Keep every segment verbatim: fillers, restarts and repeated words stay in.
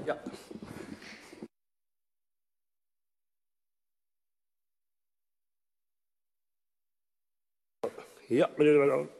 Ja. Ja, meneer de wethouder.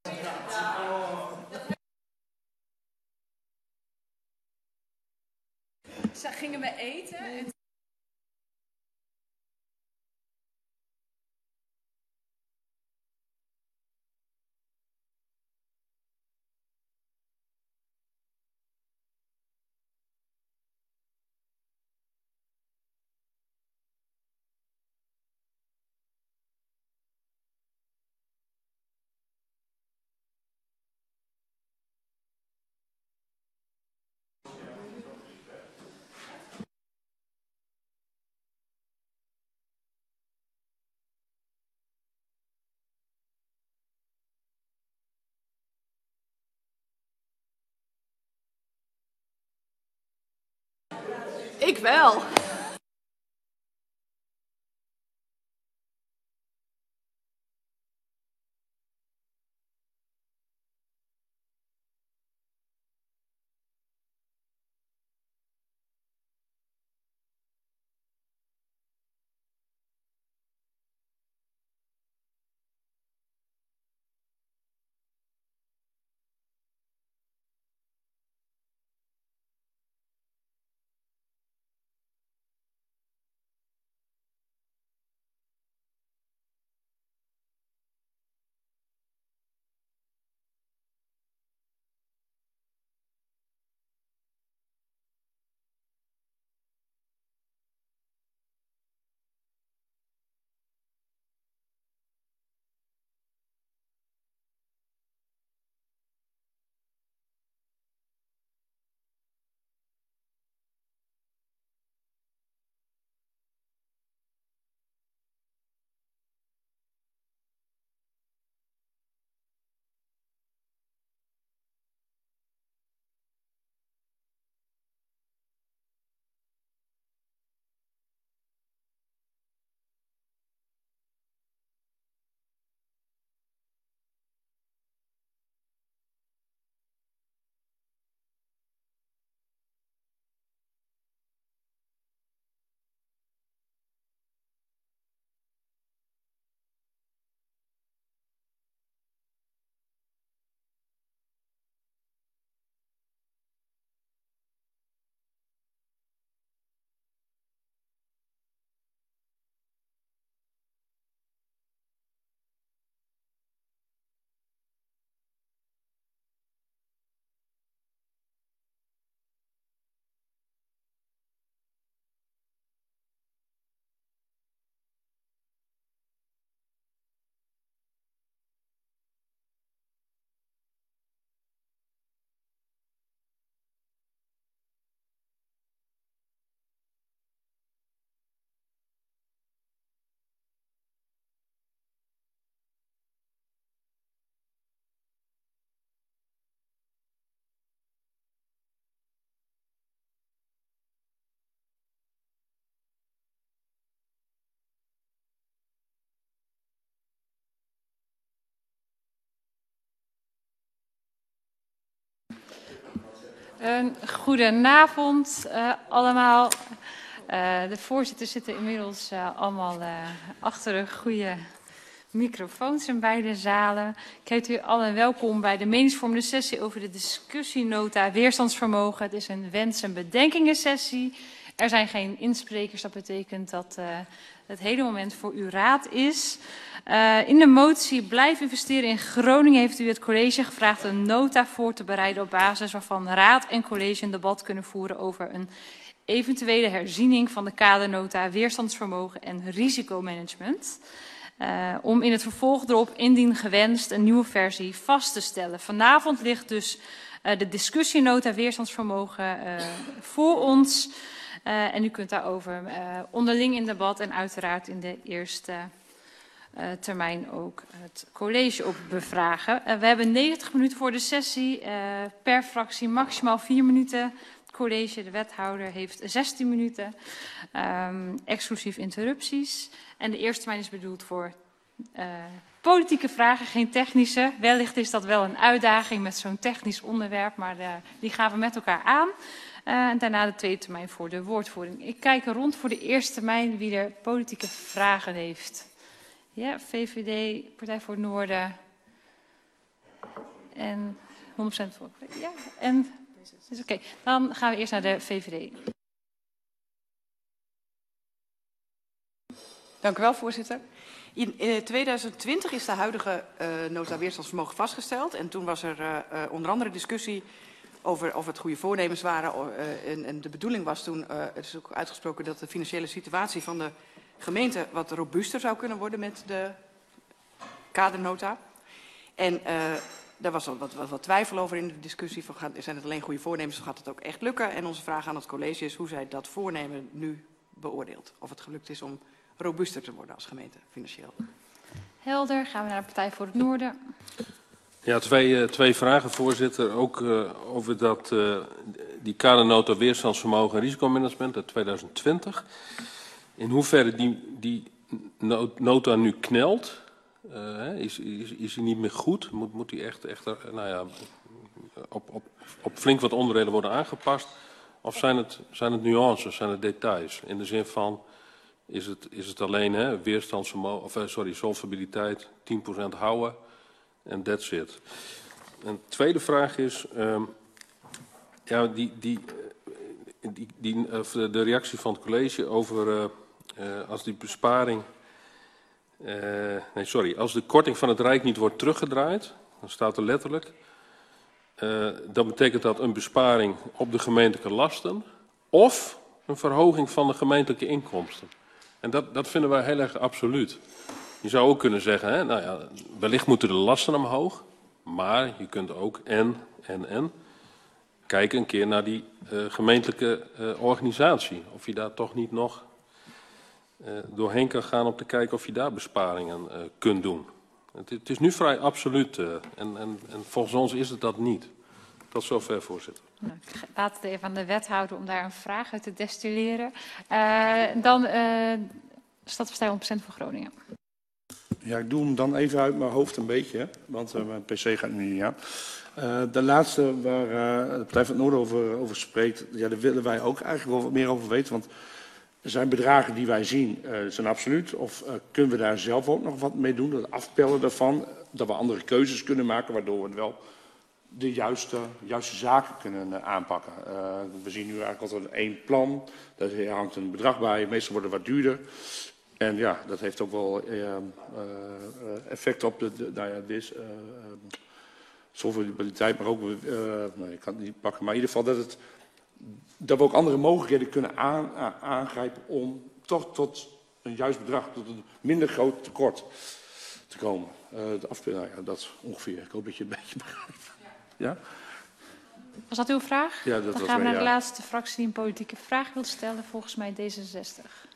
Ze gingen we eten en... Ik wel. Een goedenavond uh, allemaal. Uh, de voorzitters zitten inmiddels uh, allemaal uh, achter de goede microfoons in beide zalen. Ik heet u allen welkom bij de meningsvormende sessie over de discussienota weerstandsvermogen. Het is een wens- en bedenkingensessie. Er zijn geen insprekers, dat betekent dat uh, het hele moment voor uw raad is. Uh, in de motie blijf investeren in Groningen heeft u het college gevraagd een nota voor te bereiden op basis waarvan raad en college een debat kunnen voeren over een eventuele herziening van de kadernota weerstandsvermogen en risicomanagement. Uh, om in het vervolg erop, indien gewenst, een nieuwe versie vast te stellen. Vanavond ligt dus uh, de discussienota weerstandsvermogen uh, voor ons. Uh, en u kunt daarover uh, onderling in debat en uiteraard in de eerste uh, termijn ook het college op bevragen. Uh, we hebben negentig minuten voor de sessie, uh, per fractie maximaal vier minuten. Het college, de wethouder, heeft zestien minuten, um, exclusief interrupties. En de eerste termijn is bedoeld voor uh, politieke vragen, geen technische. Wellicht is dat wel een uitdaging met zo'n technisch onderwerp, maar uh, die gaan we met elkaar aan. Uh, en daarna de tweede termijn voor de woordvoering. Ik kijk rond voor de eerste termijn wie er politieke vragen heeft. Ja, V V D, Partij voor het Noorden. En honderd procent voor. Ja, en dus oké. Okay. Dan gaan we eerst naar de V V D. Dank u wel, voorzitter. In uh, tweeduizend twintig is de huidige uh, nota weerstandsvermogen vastgesteld. En toen was er uh, uh, onder andere discussie over of het goede voornemens waren. Uh, en, en de bedoeling was toen, uh, het is ook uitgesproken, dat de financiële situatie van de gemeente wat robuuster zou kunnen worden met de kadernota. En uh, daar was al wat, wat, wat twijfel over in de discussie. Van, zijn het alleen goede voornemens of gaat het ook echt lukken? En onze vraag aan het college is hoe zij dat voornemen nu beoordeelt. Of het gelukt is om robuuster te worden als gemeente, financieel. Helder, gaan we naar de Partij voor het Noorden. Ja, twee, uh, twee vragen, voorzitter. Ook uh, over dat, uh, die kadernota weerstandsvermogen en risicomanagement uit tweeduizend twintig. In hoeverre die, die nota nu knelt, uh, is, is, is die niet meer goed? Moet, moet die echt, echt uh, nou ja, op, op, op flink wat onderdelen worden aangepast? Of zijn het, zijn het nuances, zijn het details? In de zin van, is het, is het alleen hè, weerstandsvermogen, of uh, sorry, solvabiliteit, tien procent houden en that's it. Een tweede vraag is, um, ja, die, die, die, die, uh, de reactie van het college over uh, uh, als die besparing, uh, nee sorry, als de korting van het Rijk niet wordt teruggedraaid, dan staat er letterlijk, uh, dan betekent dat een besparing op de gemeentelijke lasten of een verhoging van de gemeentelijke inkomsten. En dat, dat vinden wij heel erg absoluut. Je zou ook kunnen zeggen, hè, nou ja, wellicht moeten de lasten omhoog, maar je kunt ook en, en, en, kijken een keer naar die uh, gemeentelijke uh, organisatie. Of je daar toch niet nog uh, doorheen kan gaan om te kijken of je daar besparingen uh, kunt doen. Het, het is nu vrij absoluut uh, en, en, en volgens ons is het dat niet. Tot zover, voorzitter. Nou, ik laat het even aan de wethouder om daar een vraag uit te destilleren. Uh, dan uh, Stadspartij honderd procent voor Groningen. Ja, ik doe hem dan even uit mijn hoofd een beetje, hè, want uh, mijn pc gaat nu niet aan. Uh, de laatste waar uh, de Partij van het Noorden over, over spreekt, ja, daar willen wij ook eigenlijk wel wat meer over weten. Want er zijn bedragen die wij zien, uh, zijn absoluut. Of uh, kunnen we daar zelf ook nog wat mee doen, dat afpellen daarvan. Dat we andere keuzes kunnen maken, waardoor we wel de juiste, juiste zaken kunnen uh, aanpakken. Uh, we zien nu eigenlijk altijd één plan, daar hangt een bedrag bij, meestal wordt het wat duurder. En ja, dat heeft ook wel uh, uh, effect op de, de nou ja, dis, uh, uh, solvabiliteit, maar ook, uh, nou, ik kan het niet pakken, maar in ieder geval dat, het, dat we ook andere mogelijkheden kunnen aan, uh, aangrijpen om toch tot een juist bedrag, tot een minder groot tekort te komen. Uh, de afspelen, nou ja, dat ongeveer. Ik hoop dat je het een beetje begrijpt. Ja? Was dat uw vraag? Ja, dat Dan was gaan we mij, naar ja. de laatste fractie die een politieke vraag wil stellen, volgens mij D zesenzestig.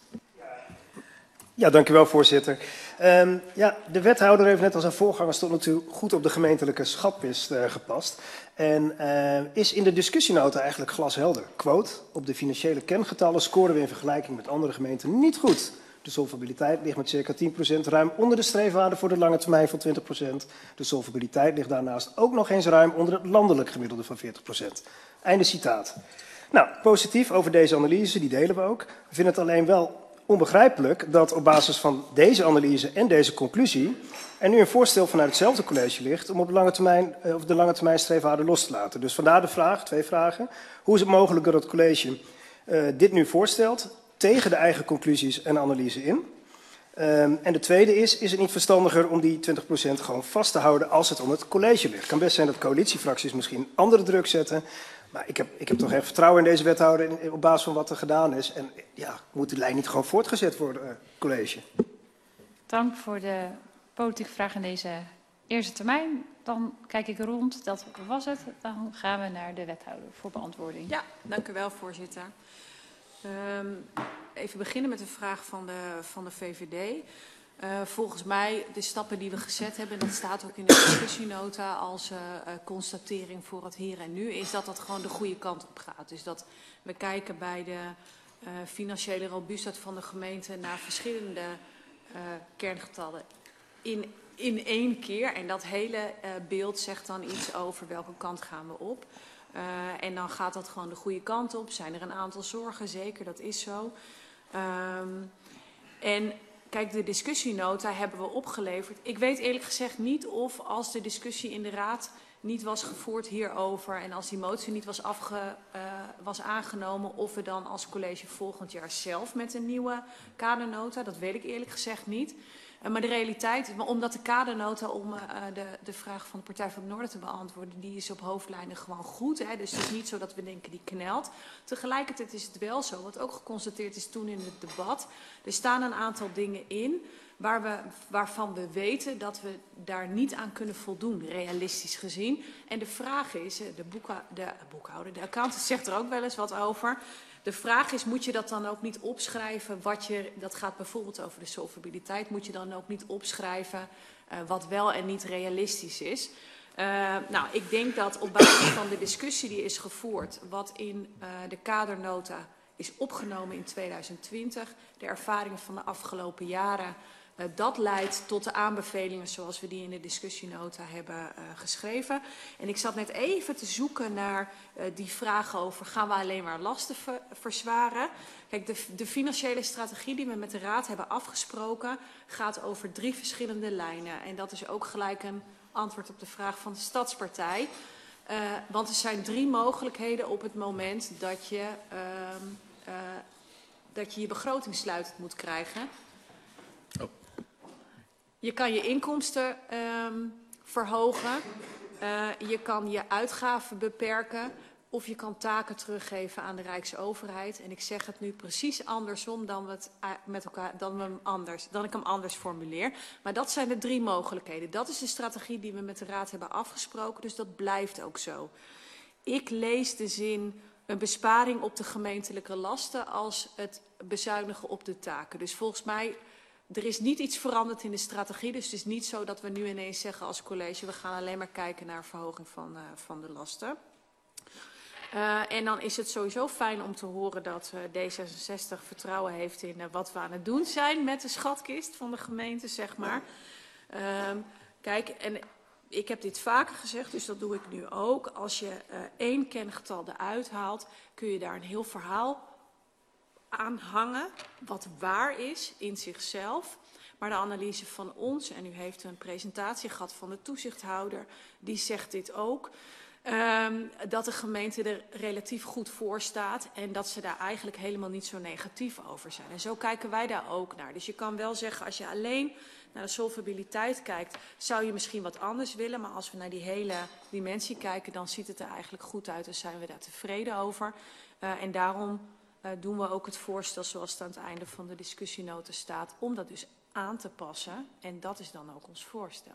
Ja, dank u wel, voorzitter. Um, ja, de wethouder heeft net als zijn voorgangers tot nu toe goed op de gemeentelijke schatkist uh, gepast. En uh, is in de discussienota eigenlijk glashelder. Quote, op de financiële kengetallen scoren we in vergelijking met andere gemeenten niet goed. De solvabiliteit ligt met circa tien procent ruim onder de streefwaarde voor de lange termijn van twintig procent. De solvabiliteit ligt daarnaast ook nog eens ruim onder het landelijk gemiddelde van veertig procent. Einde citaat. Nou, positief over deze analyse, die delen we ook. We vinden het alleen wel onbegrijpelijk dat op basis van deze analyse en deze conclusie er nu een voorstel vanuit hetzelfde college ligt om op lange termijn, of de lange termijn streefwaarde los te laten. Dus vandaar de vraag, twee vragen. Hoe is het mogelijk dat het college uh, dit nu voorstelt tegen de eigen conclusies en analyse in? Um, en de tweede is, is het niet verstandiger om die twintig procent gewoon vast te houden als het om het college ligt? Het kan best zijn dat coalitiefracties misschien andere druk zetten. Maar ik heb, ik heb toch echt vertrouwen in deze wethouder in, op basis van wat er gedaan is. En ja, moet de lijn niet gewoon voortgezet worden, uh, college? Dank voor de politieke vraag in deze eerste termijn. Dan kijk ik rond, dat was het. Dan gaan we naar de wethouder voor beantwoording. Ja, dank u wel, voorzitter. Um, even beginnen met de vraag van de, van de V V D. Uh, volgens mij, de stappen die we gezet hebben, dat staat ook in de discussienota als uh, uh, constatering voor het hier en nu, is dat dat gewoon de goede kant op gaat. Dus dat we kijken bij de uh, financiële robuustheid van de gemeente naar verschillende uh, kerngetallen in, in één keer. En dat hele uh, beeld zegt dan iets over welke kant gaan we op. Uh, en dan gaat dat gewoon de goede kant op. Zijn er een aantal zorgen? Zeker, dat is zo. Um, en kijk, de discussienota hebben we opgeleverd. Ik weet eerlijk gezegd niet of als de discussie in de raad niet was gevoerd hierover en als die motie niet was, afge, uh, was aangenomen, of we dan als college volgend jaar zelf met een nieuwe kadernota, dat weet ik eerlijk gezegd niet. Uh, maar de realiteit, omdat de kadernota, om uh, de, de vraag van de Partij van het Noorden te beantwoorden, die is op hoofdlijnen gewoon goed. Hè? Dus het is niet zo dat we denken die knelt. Tegelijkertijd is het wel zo, wat ook geconstateerd is toen in het debat, er staan een aantal dingen in Waar we, waarvan we weten dat we daar niet aan kunnen voldoen, realistisch gezien. En de vraag is, de, boekha, de boekhouder, de accountant zegt er ook wel eens wat over. De vraag is, moet je dat dan ook niet opschrijven, wat je, dat gaat bijvoorbeeld over de solvabiliteit, moet je dan ook niet opschrijven uh, wat wel en niet realistisch is. Uh, nou, ik denk dat op basis van de discussie die is gevoerd, wat in uh, de kadernota is opgenomen in tweeduizend twintig, de ervaringen van de afgelopen jaren, Uh, dat leidt tot de aanbevelingen zoals we die in de discussienota hebben uh, geschreven. En ik zat net even te zoeken naar uh, die vraag over, gaan we alleen maar lasten ver verzwaren? Kijk, de, de financiële strategie die we met de Raad hebben afgesproken gaat over drie verschillende lijnen. En dat is ook gelijk een antwoord op de vraag van de Stadspartij. Uh, want er zijn drie mogelijkheden op het moment dat je uh, uh, dat je, je begroting sluitend moet krijgen. Oh. Je kan je inkomsten um, verhogen, uh, je kan je uitgaven beperken of je kan taken teruggeven aan de Rijksoverheid. En ik zeg het nu precies andersom dan, we het met elkaar, dan, we hem anders, dan ik hem anders formuleer. Maar dat zijn de drie mogelijkheden. Dat is de strategie die we met de Raad hebben afgesproken, dus dat blijft ook zo. Ik lees de zin een besparing op de gemeentelijke lasten als het bezuinigen op de taken. Dus volgens mij, er is niet iets veranderd in de strategie. Dus het is niet zo dat we nu ineens zeggen als college, we gaan alleen maar kijken naar verhoging van, uh, van de lasten. Uh, en dan is het sowieso fijn om te horen dat uh, D zesenzestig vertrouwen heeft in uh, wat we aan het doen zijn met de schatkist van de gemeente, zeg maar. Uh, kijk, en ik heb dit vaker gezegd, dus dat doe ik nu ook. Als je uh, één kengetal eruit haalt, kun je daar een heel verhaal aan hangen, wat waar is in zichzelf. Maar de analyse van ons, en u heeft een presentatie gehad van de toezichthouder, die zegt dit ook. Um, dat de gemeente er relatief goed voor staat en dat ze daar eigenlijk helemaal niet zo negatief over zijn. En zo kijken wij daar ook naar. Dus je kan wel zeggen, als je alleen naar de solvabiliteit kijkt, zou je misschien wat anders willen. Maar als we naar die hele dimensie kijken, dan ziet het er eigenlijk goed uit en zijn we daar tevreden over. Uh, en daarom uh, doen we ook het voorstel zoals het aan het einde van de discussienota staat, om dat dus aan te passen. En dat is dan ook ons voorstel.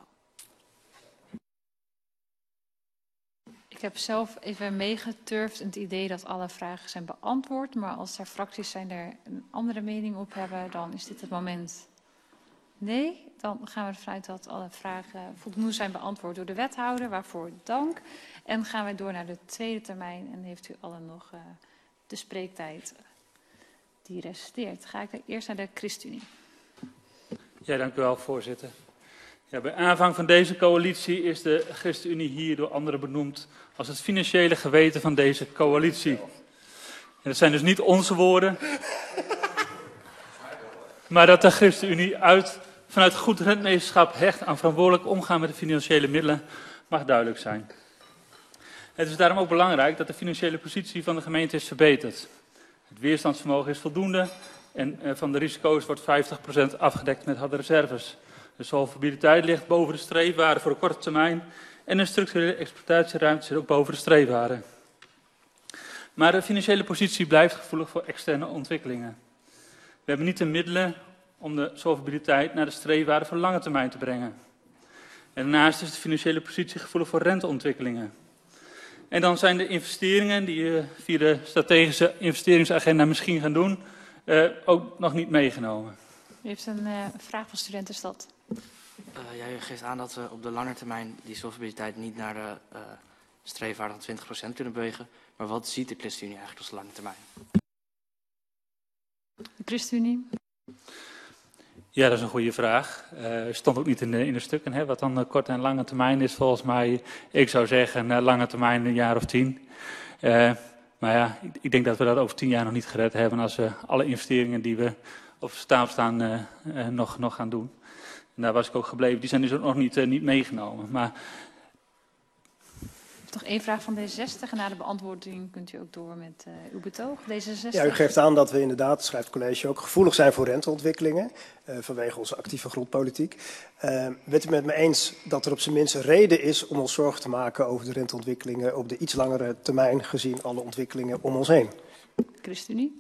Ik heb zelf even meegeturfd in het idee dat alle vragen zijn beantwoord. Maar als er fracties zijn er een andere mening op hebben, dan is dit het moment. Nee, dan gaan we ervan uit dat alle vragen voldoende zijn beantwoord door de wethouder. Waarvoor dank. En gaan we door naar de tweede termijn. En heeft u allen nog uh, de spreektijd die resteert. Ga ik eerst naar de ChristenUnie. Ja, dank u wel, voorzitter. Ja, bij aanvang van deze coalitie is de ChristenUnie hier door anderen benoemd als het financiële geweten van deze coalitie. En dat zijn dus niet onze woorden, maar dat de ChristenUnie uit, vanuit goed rentmeesterschap hecht aan verantwoordelijk omgaan met de financiële middelen mag duidelijk zijn. Het is daarom ook belangrijk dat de financiële positie van de gemeente is verbeterd. Het weerstandsvermogen is voldoende en van de risico's wordt vijftig procent afgedekt met harde reserves. De solvabiliteit ligt boven de streefwaarde voor de korte termijn en de structurele exploitatieruimte zit ook boven de streefwaarde. Maar de financiële positie blijft gevoelig voor externe ontwikkelingen. We hebben niet de middelen om de solvabiliteit naar de streefwaarde voor lange termijn te brengen. En daarnaast is de financiële positie gevoelig voor renteontwikkelingen. En dan zijn de investeringen die we via de strategische investeringsagenda misschien gaan doen, uh, ook nog niet meegenomen. U heeft een uh, vraag van Studentenstad. Uh, ja, u geeft aan dat we op de lange termijn die solvabiliteit niet naar de uh, streefwaarde van twintig procent kunnen bewegen. Maar wat ziet de ChristenUnie eigenlijk als de lange termijn? De ChristenUnie? Ja, dat is een goede vraag. Uh, stond ook niet in de, in de stukken. Hè? Wat dan uh, korte en lange termijn is volgens mij, ik zou zeggen, uh, lange termijn een jaar of tien. Uh, maar ja, ik, ik denk dat we dat over tien jaar nog niet gered hebben als we alle investeringen die we op stapel staan uh, uh, nog, nog gaan doen. En daar was ik ook gebleven. Die zijn dus ook nog niet, uh, niet meegenomen. Maar Nog één vraag van D zesenzestig en na de beantwoording kunt u ook door met uh, uw betoog. D zesenzestig. Ja, u geeft aan dat we inderdaad, schrijft het college ook, gevoelig zijn voor renteontwikkelingen uh, vanwege onze actieve grondpolitiek. Uh, bent u met me eens dat er op zijn minst een reden is om ons zorgen te maken over de renteontwikkelingen op de iets langere termijn gezien alle ontwikkelingen om ons heen? ChristenUnie.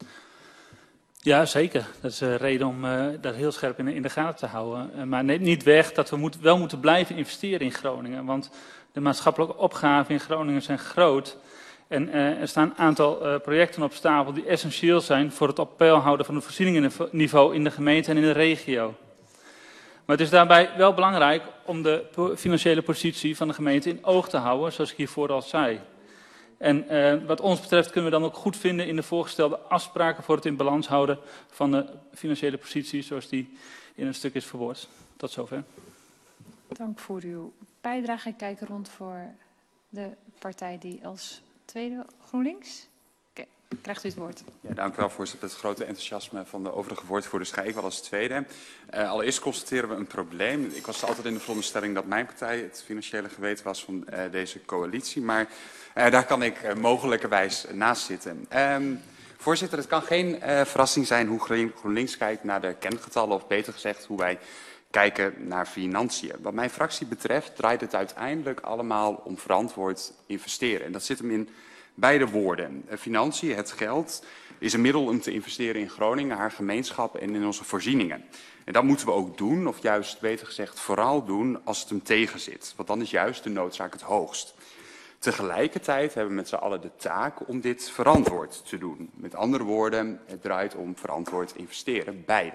Ja, zeker. Dat is een reden om uh, dat heel scherp in de, in de gaten te houden. Uh, maar neemt niet weg dat we moet, wel moeten blijven investeren in Groningen. Want de maatschappelijke opgaven in Groningen zijn groot. En uh, er staan een aantal uh, projecten op stapel die essentieel zijn voor het op peil houden van het voorzieningenniveau in de gemeente en in de regio. Maar het is daarbij wel belangrijk om de financiële positie van de gemeente in oog te houden, zoals ik hiervoor al zei. En uh, wat ons betreft kunnen we dan ook goed vinden in de voorgestelde afspraken voor het in balans houden van de financiële positie zoals die in een stuk is verwoord. Tot zover. Dank voor uw bijdrage. Ik kijk rond voor de partij die als tweede GroenLinks. Oké, krijgt u het woord. Ja, dank u wel, voorzitter. Het grote enthousiasme van de overige woordvoerders ga ik wel als tweede. Uh, allereerst constateren we een probleem. Ik was altijd in de veronderstelling dat mijn partij het financiële geweten was van uh, deze coalitie. Maar uh, daar kan ik uh, mogelijkerwijs naast zitten. Um, voorzitter, het kan geen uh, verrassing zijn hoe GroenLinks kijkt naar de kengetallen. Of beter gezegd, hoe wij kijken naar financiën. Wat mijn fractie betreft draait het uiteindelijk allemaal om verantwoord investeren. En dat zit hem in beide woorden. Financiën, het geld, is een middel om te investeren in Groningen, haar gemeenschap en in onze voorzieningen. En dat moeten we ook doen, of juist beter gezegd vooral doen, als het hem tegenzit. Want dan is juist de noodzaak het hoogst. Tegelijkertijd hebben we met z'n allen de taak om dit verantwoord te doen. Met andere woorden, het draait om verantwoord investeren, beide.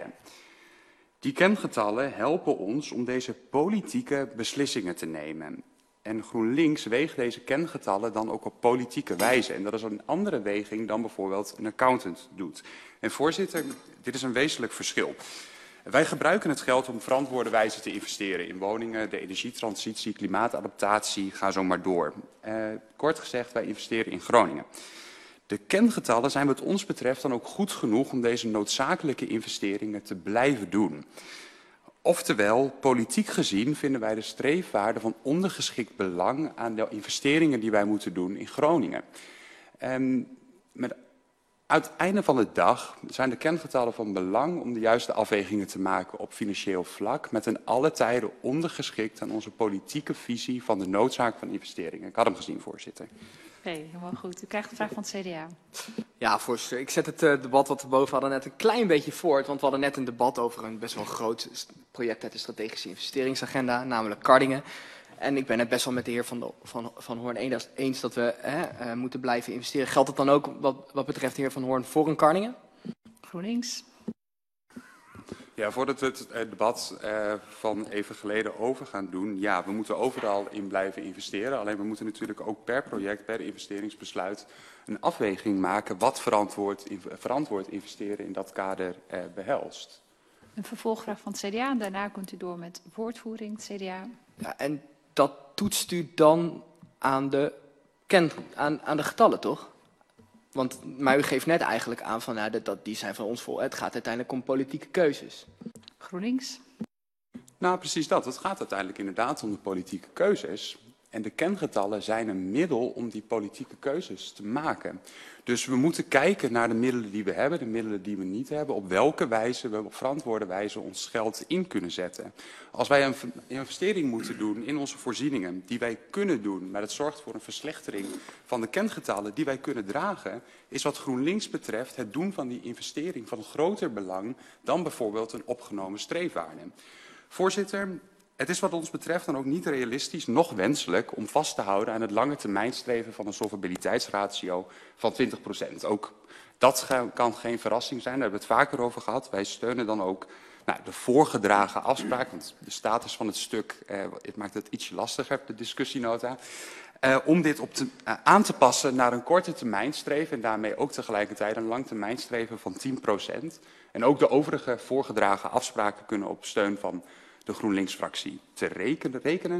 Die kengetallen helpen ons om deze politieke beslissingen te nemen. En GroenLinks weegt deze kengetallen dan ook op politieke wijze. En dat is een andere weging dan bijvoorbeeld een accountant doet. En voorzitter, dit is een wezenlijk verschil. Wij gebruiken het geld om verantwoorde wijze te investeren in woningen, de energietransitie, klimaatadaptatie, ga zo maar door. Uh, kort gezegd, wij investeren in Groningen. De kengetallen zijn wat ons betreft dan ook goed genoeg om deze noodzakelijke investeringen te blijven doen. Oftewel, politiek gezien vinden wij de streefwaarde van ondergeschikt belang aan de investeringen die wij moeten doen in Groningen. En met Uit het einde van de dag zijn de kengetallen van belang om de juiste afwegingen te maken op financieel vlak, met ten alle tijde ondergeschikt aan onze politieke visie van de noodzaak van investeringen. Ik had hem gezien, voorzitter. Oké, okay, helemaal goed. U krijgt een vraag van het C D A. Ja, voorzitter. Ik zet het uh, debat wat we boven hadden net een klein beetje voort, want we hadden net een debat over een best wel groot project uit de strategische investeringsagenda, namelijk Kardingen. En ik ben het best wel met de heer Van, de, van, van Hoorn eens dat we hè, uh, moeten blijven investeren. Geldt het dan ook wat, wat betreft de heer Van Hoorn voor een Kardingen? GroenLinks. Ja, voordat we het debat uh, van even geleden over gaan doen. Ja, we moeten overal in blijven investeren. Alleen we moeten natuurlijk ook per project, per investeringsbesluit een afweging maken wat verantwoord, verantwoord investeren in dat kader uh, behelst. Een vervolgvraag van het C D A en daarna kunt u door met woordvoering, het C D A. Ja, en dat toetst u dan aan de, ken, aan, aan de getallen, toch? Want, maar u geeft net eigenlijk aan van, nou, dat, dat, die zijn van ons vol. Het gaat uiteindelijk om politieke keuzes. GroenLinks. Nou, precies dat. Het gaat uiteindelijk inderdaad om de politieke keuzes. En de kengetallen zijn een middel om die politieke keuzes te maken. Dus we moeten kijken naar de middelen die we hebben, de middelen die we niet hebben, op welke wijze we op verantwoorde wijze ons geld in kunnen zetten. Als wij een investering moeten doen in onze voorzieningen, die wij kunnen doen, maar dat zorgt voor een verslechtering van de kengetallen die wij kunnen dragen, is wat GroenLinks betreft het doen van die investering van groter belang dan bijvoorbeeld een opgenomen streefwaarde. Voorzitter, het is wat ons betreft dan ook niet realistisch, noch wenselijk, om vast te houden aan het lange termijnstreven van een solvabiliteitsratio van twintig procent. Ook dat kan geen verrassing zijn, daar hebben we het vaker over gehad. Wij steunen dan ook nou, de voorgedragen afspraak, want de status van het stuk eh, het maakt het ietsje lastiger, de discussienota. Uh, om dit op te, uh, aan te passen naar een korte termijnstreven en daarmee ook tegelijkertijd een langtermijnstreven van tien procent. En ook de overige voorgedragen afspraken kunnen op steun van de GroenLinks-fractie te rekenen, rekenen.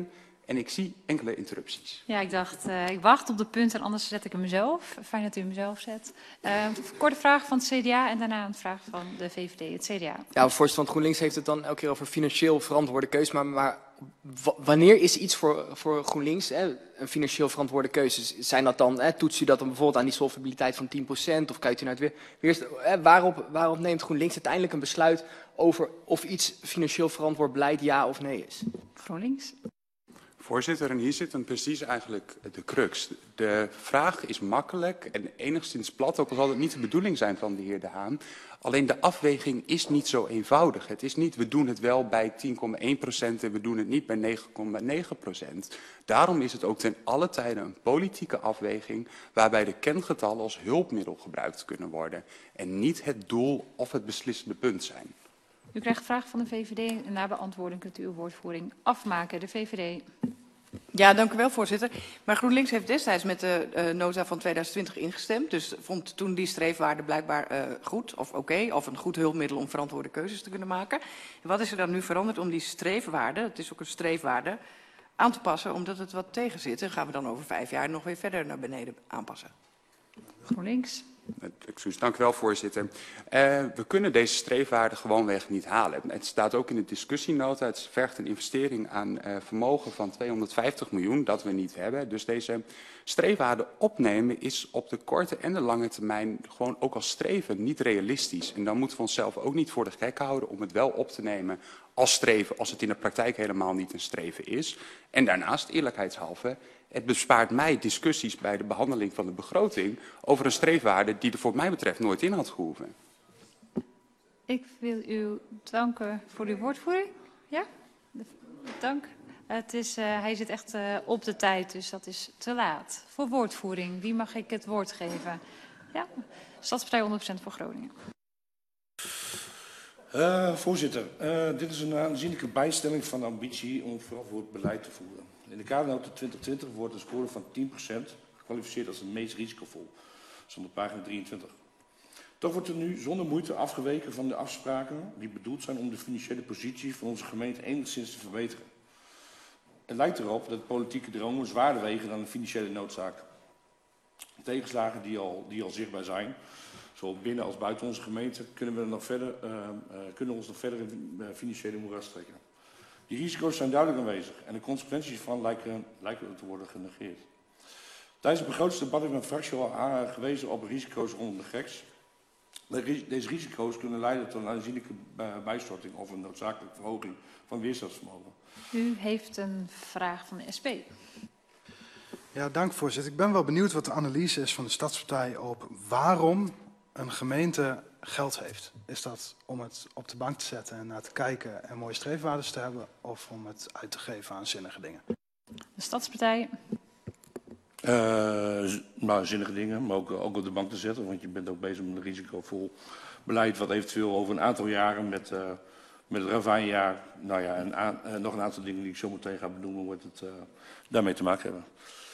En ik zie enkele interrupties. Ja, ik dacht, uh, ik wacht op de punten, anders zet ik hem zelf. Fijn dat u hem zelf zet. Uh, korte vraag van het C D A en daarna een vraag van de V V D, het C D A. Ja, voorzitter van GroenLinks heeft het dan elke keer over financieel verantwoorde keuze. Maar, maar wanneer is iets voor, voor GroenLinks hè, een financieel verantwoorde keuze? Zijn dat dan, hè, toetst u dat dan bijvoorbeeld aan die solvabiliteit van tien procent? Of kijkt u naar het weer? weer hè, waarop, waarop neemt GroenLinks uiteindelijk een besluit over of iets financieel verantwoord beleid ja of nee is? GroenLinks. Voorzitter, en hier zit dan precies eigenlijk de crux. De vraag is makkelijk en enigszins plat, ook al zal het niet de bedoeling zijn van de heer De Haan. Alleen de afweging is niet zo eenvoudig. Het is niet, we doen het wel bij tien komma één procent en we doen het niet bij negen komma negen procent. Daarom is het ook ten alle tijde een politieke afweging waarbij de kengetallen als hulpmiddel gebruikt kunnen worden. En niet het doel of het beslissende punt zijn. U krijgt een vraag van de V V D en na beantwoording kunt u uw woordvoering afmaken. De V V D. Ja, dank u wel, voorzitter. Maar GroenLinks heeft destijds met de uh, nota van tweeduizend twintig ingestemd. Dus vond toen die streefwaarde blijkbaar uh, goed of oké, okay, of een goed hulpmiddel om verantwoorde keuzes te kunnen maken. En wat is er dan nu veranderd om die streefwaarde, het is ook een streefwaarde, aan te passen, omdat het wat tegen zit? En gaan we dan over vijf jaar nog weer verder naar beneden aanpassen? GroenLinks. Excuus, dank u wel, voorzitter. Uh, we kunnen deze streefwaarde gewoonweg niet halen. Het staat ook in de discussienota. Het vergt een investering aan uh, vermogen van tweehonderdvijftig miljoen dat we niet hebben. Dus deze streefwaarde opnemen is op de korte en de lange termijn gewoon ook als streven niet realistisch. En dan moeten we onszelf ook niet voor de gek houden om het wel op te nemen als streven, als het in de praktijk helemaal niet een streven is. En daarnaast, eerlijkheidshalve, het bespaart mij discussies bij de behandeling van de begroting over een streefwaarde die er voor mij betreft nooit in had gehoeven. Ik wil u danken voor uw woordvoering. Ja, dank. Het is, uh, hij zit echt uh, op de tijd, dus dat is te laat. Voor woordvoering, wie mag ik het woord geven? Ja, Stadspartij honderd procent voor Groningen. Uh, voorzitter, uh, dit is een aanzienlijke bijstelling van de ambitie om verantwoord beleid te voeren. In de kadernota twintig twintig wordt een score van tien procent gekwalificeerd als het meest risicovol. Dat is op pagina drieëntwintig. Toch wordt er nu zonder moeite afgeweken van de afspraken die bedoeld zijn om de financiële positie van onze gemeente enigszins te verbeteren. Het lijkt erop dat politieke dromen zwaarder wegen dan de financiële noodzaak. Tegenslagen die al, die al zichtbaar zijn, zowel binnen als buiten onze gemeente, kunnen we nog verder, uh, uh, kunnen ons nog verder in uh, financiële moeras trekken. Die risico's zijn duidelijk aanwezig en de consequenties van lijken, lijken te worden genegeerd. Tijdens het begrotingsdebat heeft mijn fractie al aangewezen op risico's rondom de G E X. Deze risico's kunnen leiden tot een aanzienlijke bijstorting of een noodzakelijke verhoging van weerstandsvermogen. U heeft een vraag van de S P. Ja, dank voorzitter. Ik ben wel benieuwd wat de analyse is van de Stadspartij op waarom een gemeente geld heeft. Is dat om het op de bank te zetten en naar te kijken en mooie streefwaardes te hebben, of om het uit te geven aan zinnige dingen? De Stadspartij. Uh, nou, zinnige dingen, maar ook, ook op de bank te zetten, want je bent ook bezig met een risicovol beleid wat eventueel over een aantal jaren met, uh, met het ravijnjaar, nou ja, en aan, uh, nog een aantal dingen die ik zo meteen ga benoemen, wordt het uh, daarmee te maken hebben.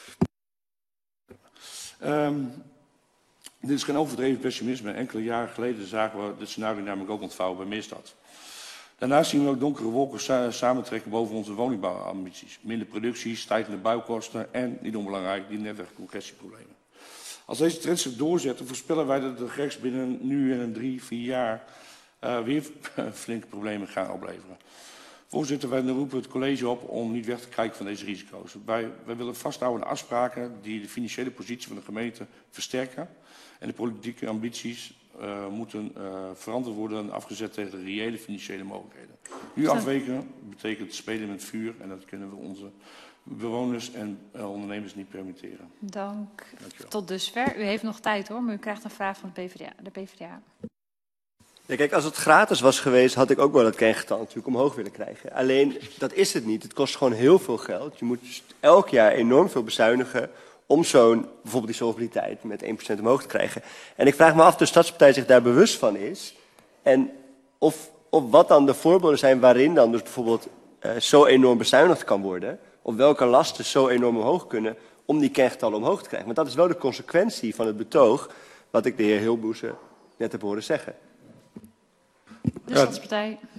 Um, dit is geen overdreven pessimisme. Enkele jaren geleden zagen we dit scenario namelijk ook ontvouwen bij Meerstad. Daarnaast zien we ook donkere wolken sa samentrekken boven onze woningbouwambities. Minder productie, stijgende bouwkosten en, niet onbelangrijk, die netwerkcongestieproblemen. Als deze trends zich doorzetten, voorspellen wij dat de G E X binnen nu en een drie, vier jaar uh, weer flinke problemen gaan opleveren. Voorzitter, wij roepen het college op om niet weg te kijken van deze risico's. Wij, wij willen vasthouden aan afspraken die de financiële positie van de gemeente versterken. En de politieke ambities uh, moeten uh, verantwoord worden afgezet tegen de reële financiële mogelijkheden. Nu afweken betekent spelen met vuur en dat kunnen we onze bewoners en uh, ondernemers niet permitteren. Dank. Tot dusver. U heeft nog tijd hoor, maar u krijgt een vraag van de P V D A. De P V D A. Ja, kijk, als het gratis was geweest, had ik ook wel het kengetal natuurlijk omhoog willen krijgen. Alleen, dat is het niet. Het kost gewoon heel veel geld. Je moet dus elk jaar enorm veel bezuinigen om zo'n, bijvoorbeeld die solvabiliteit met één procent omhoog te krijgen. En ik vraag me af of de Stadspartij zich daar bewust van is. En of, of wat dan de voorbeelden zijn waarin dan dus bijvoorbeeld uh, zo enorm bezuinigd kan worden. Of welke lasten zo enorm omhoog kunnen om die kengetallen omhoog te krijgen. Want dat is wel de consequentie van het betoog wat ik de heer Hilboeze net heb horen zeggen. De Stadspartij.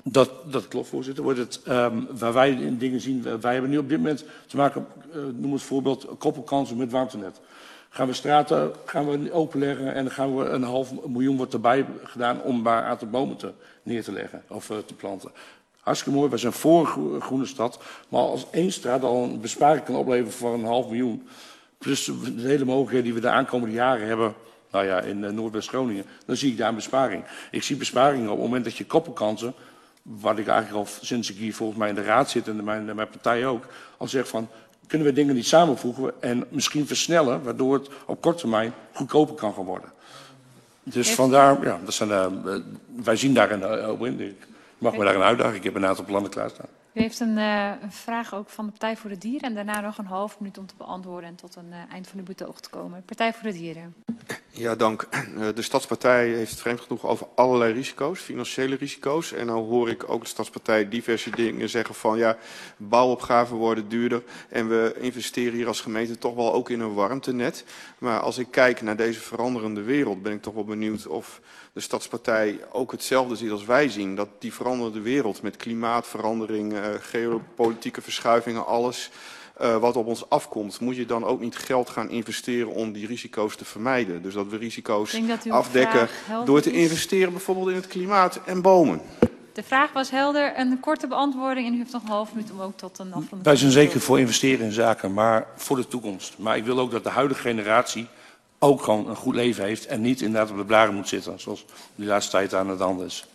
Dat, dat klopt, voorzitter. Wordt het, um, waar wij in dingen zien, wij hebben nu op dit moment te maken, uh, noem het voorbeeld, koppelkansen met warmtenet. Gaan we straten gaan we openleggen en dan gaan we een half miljoen wordt erbij gedaan om daar een aantal bomen te, neer te leggen of uh, te planten. Hartstikke mooi, wij zijn voor een groene stad, maar als één straat al een besparing kan opleveren voor een half miljoen, plus de hele mogelijkheden die we de aankomende jaren hebben, nou ja, in uh, Noordwest-Groningen, dan zie ik daar een besparing. Ik zie besparingen op het moment dat je koppelkansen, wat ik eigenlijk al sinds ik hier volgens mij in de raad zit en mijn, mijn partij ook, al zeg van, kunnen we dingen niet samenvoegen en misschien versnellen, waardoor het op korte termijn goedkoper kan gaan worden. Dus Heeft... vandaar, ja, dat zijn, uh, wij zien daar een hoop in. Ik mag me daar een uitdaging. Ik heb een aantal plannen klaarstaan. U heeft een, uh, een vraag ook van de Partij voor de Dieren en daarna nog een half minuut om te beantwoorden en tot een uh, eind van uw betoog te komen. Partij voor de Dieren. Ja, dank. De Stadspartij heeft vreemd genoeg over allerlei risico's, financiële risico's. En nou hoor ik ook de Stadspartij diverse dingen zeggen van ja, bouwopgaven worden duurder en we investeren hier als gemeente toch wel ook in een warmtenet. Maar als ik kijk naar deze veranderende wereld ben ik toch wel benieuwd of de Stadspartij ook hetzelfde ziet als wij zien. Dat die veranderende wereld met klimaatverandering, uh, geopolitieke verschuivingen, alles uh, wat op ons afkomt, moet je dan ook niet geld gaan investeren om die risico's te vermijden. Dus dat we risico's afdekken door te investeren bijvoorbeeld in het klimaat en bomen. De vraag was helder, een korte beantwoording en u heeft nog een half minuut om ook tot een af van de... Wij zijn zeker voor investeren in zaken, maar voor de toekomst. Maar ik wil ook dat de huidige generatie ook gewoon een goed leven heeft en niet inderdaad op de blaren moet zitten, zoals de laatste tijd aan het hand is.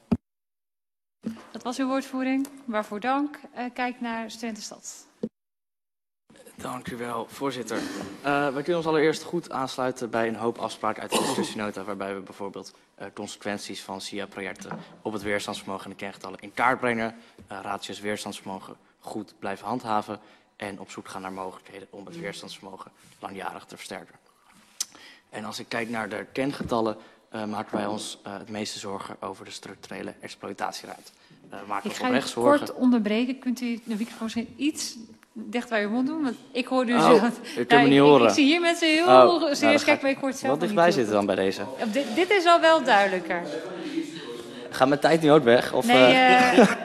Dat was uw woordvoering. Waarvoor dank. Uh, kijk naar Studentenstad. Dank u wel, voorzitter. Uh, wij kunnen ons allereerst goed aansluiten bij een hoop afspraken uit de discussienota, waarbij we bijvoorbeeld uh, consequenties van S I A-projecten op het weerstandsvermogen en de kerngetallen in kaart brengen, uh, ratios weerstandsvermogen goed blijven handhaven en op zoek gaan naar mogelijkheden om het weerstandsvermogen langjarig te versterken. En als ik kijk naar de kerngetallen, uh, maken wij ons uh, het meeste zorgen over de structurele exploitatieruimte. Uh, maken ik we oprecht zorgen. Kort onderbreken. Kunt u de microfoon iets dicht bij uw mond doen? Want ik hoor u oh, zo. U kunt ja, me niet ik, horen. Ik, ik zie hier mensen heel oh, serieus nou, kijken, maar ik hoor het zelf wat dichtbij zitten dan bij deze? Dit, dit is al wel duidelijker. Gaat mijn tijd nu ook weg? Of, nee, uh... uh...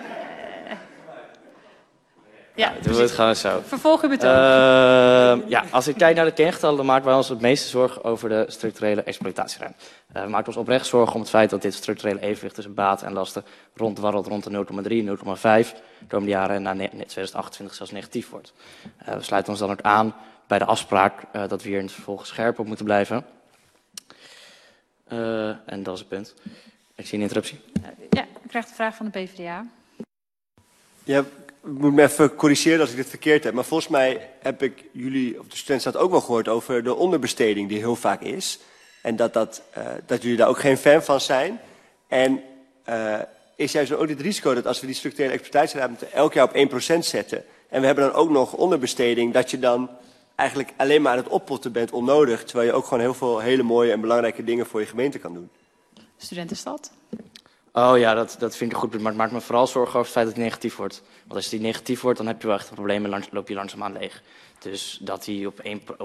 Ja, doen we het gewoon zo. Vervolg uw betoog. Uh, ja, als ik kijk naar de kerngetallen, dan maken wij ons het meeste zorgen over de structurele exploitatieruimte. Uh, we maken ons oprecht zorgen om het feit dat dit structurele evenwicht tussen baten en lasten rondwarrelt rond de nul komma drie, nul komma vijf de komende jaren en na tweeduizend achtentwintig zelfs negatief wordt. Uh, we sluiten ons dan ook aan bij de afspraak uh, dat we hier in het vervolg scherp op moeten blijven. Uh, en dat is het punt. Ik zie een interruptie. Ja, ik krijg de vraag van de P v d A. Ja, ik moet me even corrigeren als ik dit verkeerd heb. Maar volgens mij heb ik jullie op de Studentenstad ook wel gehoord over de onderbesteding die heel vaak is. En dat, dat, uh, dat jullie daar ook geen fan van zijn. En uh, is juist ook het risico dat als we die structurele exploitatieruimte elk jaar op één procent zetten. En we hebben dan ook nog onderbesteding, dat je dan eigenlijk alleen maar aan het oppotten bent onnodig. Terwijl je ook gewoon heel veel hele mooie en belangrijke dingen voor je gemeente kan doen. Studentenstad. Oh ja, dat, dat vind ik goed. Maar het maakt me vooral zorgen over het feit dat het negatief wordt. Want als die negatief wordt, dan heb je wel echt een probleem en loop je langzaamaan leeg. Dus dat hij op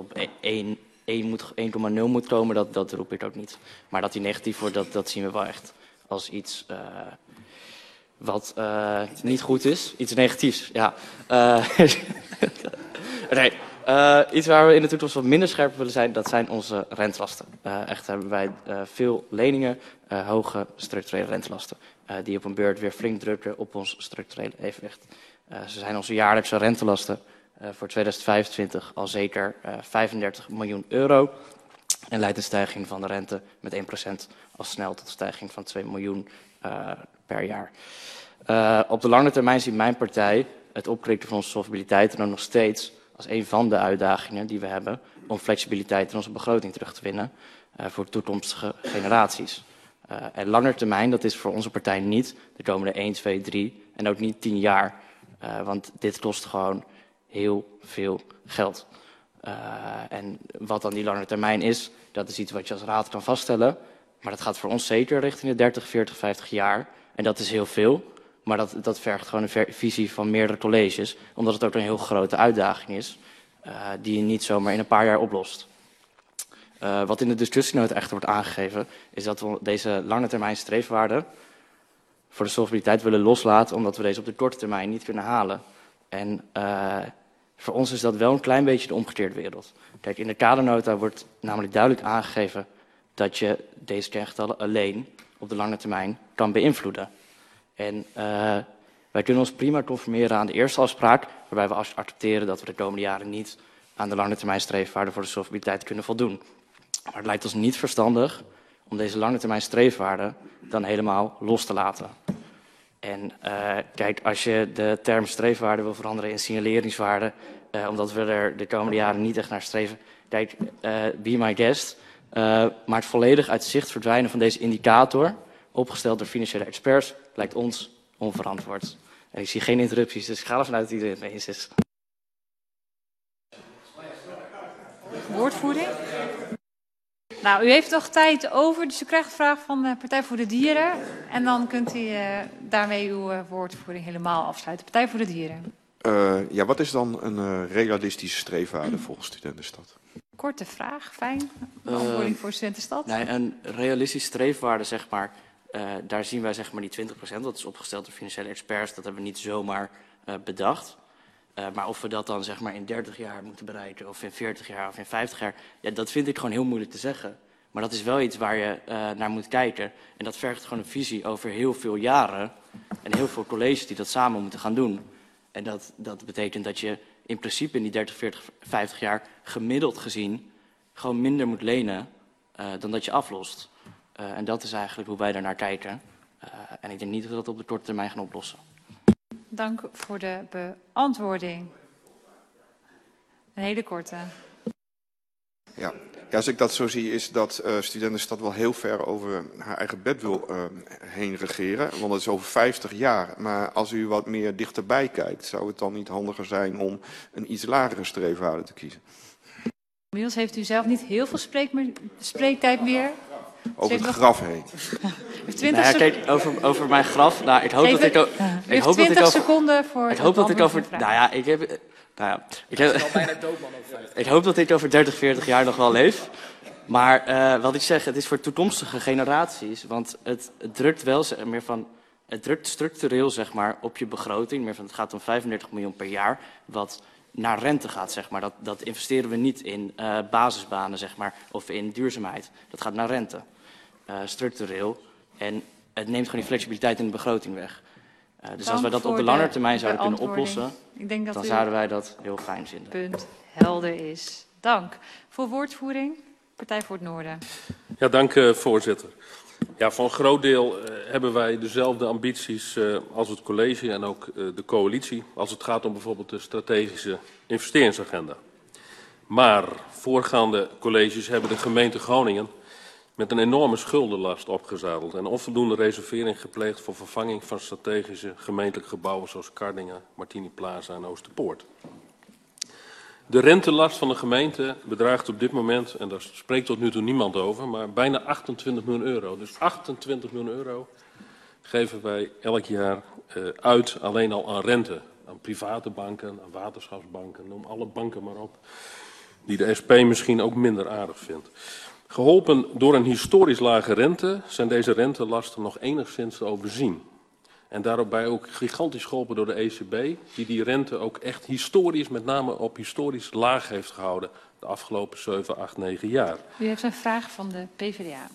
één komma nul moet komen, dat, dat roep ik ook niet. Maar dat hij negatief wordt, dat, dat zien we wel echt als iets uh, wat uh, niet goed is. Iets negatiefs, ja. Uh, nee. Uh, iets waar we in de toekomst wat minder scherp willen zijn, dat zijn onze rentelasten. Uh, echt hebben wij uh, veel leningen, uh, hoge structurele rentelasten, uh, die op een beurt weer flink drukken op ons structurele evenwicht. Uh, ze zijn onze jaarlijkse rentelasten uh, voor tweeduizend vijfentwintig al zeker uh, vijfendertig miljoen euro. En leidt een stijging van de rente met één procent al snel tot een stijging van twee miljoen uh, per jaar. Uh, op de lange termijn ziet mijn partij het opkrikken van onze solvabiliteit en ook nog steeds als een van de uitdagingen die we hebben om flexibiliteit in onze begroting terug te winnen uh, voor toekomstige generaties. Uh, en langer termijn, dat is voor onze partij niet de komende één, twee, drie en ook niet tien jaar. Uh, want dit kost gewoon heel veel geld. Uh, en wat dan die lange termijn is, dat is iets wat je als raad kan vaststellen. Maar dat gaat voor ons zeker richting de dertig, veertig, vijftig jaar. En dat is heel veel. Maar dat, dat vergt gewoon een visie van meerdere colleges. Omdat het ook een heel grote uitdaging is. Uh, die je niet zomaar in een paar jaar oplost. Uh, wat in de discussienota echter wordt aangegeven, is dat we deze lange termijn streefwaarden voor de solvabiliteit willen loslaten, omdat we deze op de korte termijn niet kunnen halen. En uh, voor ons is dat wel een klein beetje de omgekeerde wereld. Kijk, in de kadernota wordt namelijk duidelijk aangegeven dat je deze kerngetallen alleen op de lange termijn kan beïnvloeden. En uh, wij kunnen ons prima conformeren aan de eerste afspraak, waarbij we accepteren dat we de komende jaren niet aan de lange termijn streefwaarden voor de solvabiliteit kunnen voldoen. Maar het lijkt ons niet verstandig om deze lange termijn streefwaarden dan helemaal los te laten. En uh, kijk, als je de term streefwaarde wil veranderen in signaleringswaarde, uh, omdat we er de komende jaren niet echt naar streven, kijk, uh, be my guest, uh, maar het volledig uit zicht verdwijnen van deze indicator, opgesteld door financiële experts, lijkt ons onverantwoord. En ik zie geen interrupties, dus ik ga ervan uit dat iedereen het mee eens is. Woordvoering? Nou, u heeft nog tijd over, dus u krijgt een vraag van de Partij voor de Dieren. En dan kunt u uh, daarmee uw uh, woordvoering helemaal afsluiten. Partij voor de Dieren. Uh, ja, wat is dan een uh, realistische streefwaarde volgens Studentenstad? Korte vraag, fijn. Beantwoording uh, voor Studentenstad. Nee, een realistische streefwaarde, zeg maar, uh, daar zien wij zeg maar die twintig procent. Dat is opgesteld door financiële experts, dat hebben we niet zomaar uh, bedacht. Uh, maar of we dat dan zeg maar in dertig jaar moeten bereiken, of in veertig jaar, of in vijftig jaar, ja, dat vind ik gewoon heel moeilijk te zeggen. Maar dat is wel iets waar je uh, naar moet kijken. En dat vergt gewoon een visie over heel veel jaren en heel veel colleges die dat samen moeten gaan doen. En dat, dat betekent dat je in principe in die dertig, veertig, vijftig jaar gemiddeld gezien gewoon minder moet lenen uh, dan dat je aflost. Uh, en dat is eigenlijk hoe wij daar naar kijken. Uh, en ik denk niet dat we dat op de korte termijn gaan oplossen. Dank voor de beantwoording. Een hele korte. Ja. Ja, als ik dat zo zie, is dat uh, Studentenstad wel heel ver over haar eigen bed wil uh, heen regeren. Want dat is over vijftig jaar. Maar als u wat meer dichterbij kijkt, zou het dan niet handiger zijn om een iets lagere streefwaarde te kiezen? Inmiddels heeft u zelf niet heel veel spreek spreektijd meer. Over het graf heen. twintig nou ja, kijk, over, over mijn graf. Nou, ik hoop Geef dat ik. Uh, ik hoop dat ik over, seconden voor. Ik hoop dat ik over. Nou ja, ik heb. Nou ja, ik, heb, ik hoop dat ik over dertig, veertig jaar nog wel leef. Maar uh, wat ik zeg, het is voor toekomstige generaties. Want het, het drukt wel meer van. Het drukt structureel zeg maar op je begroting. Meer van, het gaat om vijfendertig miljoen per jaar. Wat naar rente gaat, zeg maar. Dat, dat investeren we niet in uh, basisbanen, zeg maar. Of in duurzaamheid. Dat gaat naar rente. Uh, structureel. En het neemt gewoon die flexibiliteit in de begroting weg. Uh, dus Dank als wij dat op de lange termijn zouden kunnen oplossen, ik denk dat dan u zouden wij dat heel fijn vinden. Punt helder is. Dank. Voor woordvoering, Partij voor het Noorden. Ja, dank uh, voorzitter. Ja, voor een groot deel uh, hebben wij dezelfde ambities uh, als het college en ook uh, de coalitie, als het gaat om bijvoorbeeld de strategische investeringsagenda. Maar voorgaande colleges hebben de gemeente Groningen met een enorme schuldenlast opgezadeld en onvoldoende reservering gepleegd voor vervanging van strategische gemeentelijke gebouwen zoals Kardingen, Martini Plaza en Oosterpoort. De rentelast van de gemeente bedraagt op dit moment, en daar spreekt tot nu toe niemand over, maar bijna achtentwintig miljoen euro. Dus achtentwintig miljoen euro geven wij elk jaar uh, uit alleen al aan rente. Aan private banken, aan waterschapsbanken, noem alle banken maar op. Die de S P misschien ook minder aardig vindt. Geholpen door een historisch lage rente zijn deze rentelasten nog enigszins te overzien. En daarbij ook gigantisch geholpen door de E C B, die die rente ook echt historisch, met name op historisch laag heeft gehouden de afgelopen zeven, acht, negen jaar. U heeft een vraag van de P v d A.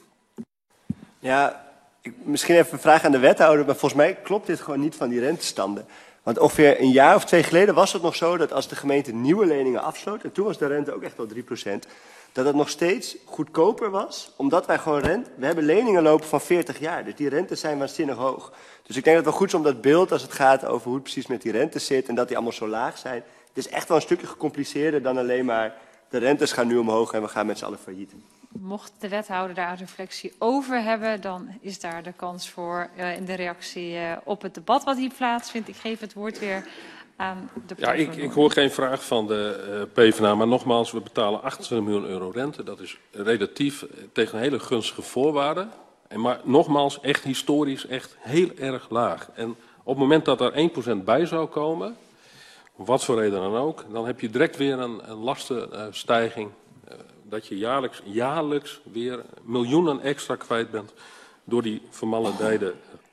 Ja, ik, misschien even een vraag aan de wethouder, maar volgens mij klopt dit gewoon niet van die rentestanden. Want ongeveer een jaar of twee geleden was het nog zo dat als de gemeente nieuwe leningen afsloot, en toen was de rente ook echt al drie procent, dat het nog steeds goedkoper was, omdat wij gewoon rente, we hebben leningen lopen van veertig jaar, dus die rentes zijn waanzinnig hoog. Dus ik denk dat het wel goed is om dat beeld, als het gaat over hoe het precies met die rentes zit en dat die allemaal zo laag zijn. Het is echt wel een stukje gecompliceerder dan alleen maar de rentes gaan nu omhoog en we gaan met z'n allen failliet. Mocht de wethouder daar een reflectie over hebben, dan is daar de kans voor uh, in de reactie uh, op het debat wat hier plaatsvindt. Ik geef het woord weer aan de Ja, ik, ik hoor geen vraag van de uh, P v d A, maar nogmaals, we betalen achtentwintig miljoen euro rente. Dat is relatief tegen een hele gunstige voorwaarden. En maar nogmaals, echt historisch, echt heel erg laag. En op het moment dat er één procent bij zou komen, om wat voor reden dan ook, dan heb je direct weer een, een lastenstijging. Uh, dat je jaarlijks, jaarlijks weer miljoenen extra kwijt bent door die vermaledijde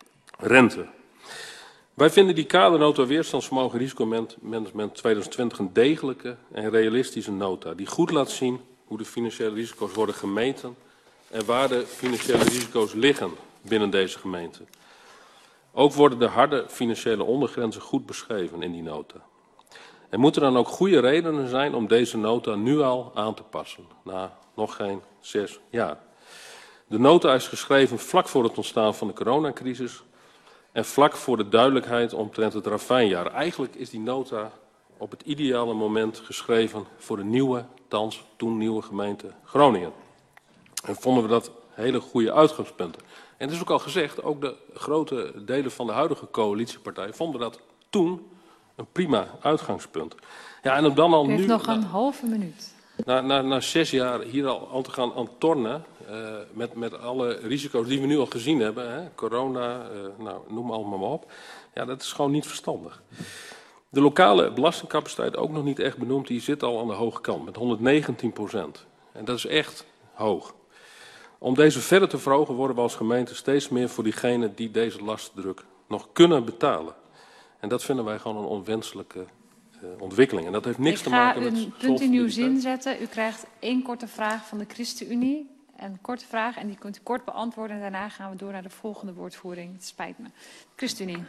rente. Wij vinden die kadernota weerstandsvermogen risicomanagement tweeduizend twintig een degelijke en realistische nota die goed laat zien hoe de financiële risico's worden gemeten en waar de financiële risico's liggen binnen deze gemeente. Ook worden de harde financiële ondergrenzen goed beschreven in die nota. Er moeten dan ook goede redenen zijn om deze nota nu al aan te passen, na nog geen zes jaar. De nota is geschreven vlak voor het ontstaan van de coronacrisis en vlak voor de duidelijkheid omtrent het ravijnjaar. Eigenlijk is die nota op het ideale moment geschreven voor de nieuwe, thans toen nieuwe gemeente Groningen. En vonden we dat hele goede uitgangspunten. En het is ook al gezegd, ook de grote delen van de huidige coalitiepartij vonden dat toen een prima uitgangspunt. Ja, en om dan al U heeft nu, nog een na, halve minuut. Na, na, na zes jaar hier al, al te gaan aan tornen, uh, met, met alle risico's die we nu al gezien hebben, hè, corona, uh, nou, noem allemaal maar op. Ja, dat is gewoon niet verstandig. De lokale belastingcapaciteit, ook nog niet echt benoemd, die zit al aan de hoge kant met honderddegentien procent. En dat is echt hoog. Om deze verder te verhogen worden we als gemeente steeds meer voor diegenen die deze lastdruk nog kunnen betalen. En dat vinden wij gewoon een onwenselijke uh, ontwikkeling. En dat heeft niks te maken met... Ik ga een punt in uw zin zetten. U krijgt één korte vraag van de ChristenUnie. Een korte vraag en die kunt u kort beantwoorden. En daarna gaan we door naar de volgende woordvoering. Het spijt me. ChristenUnie.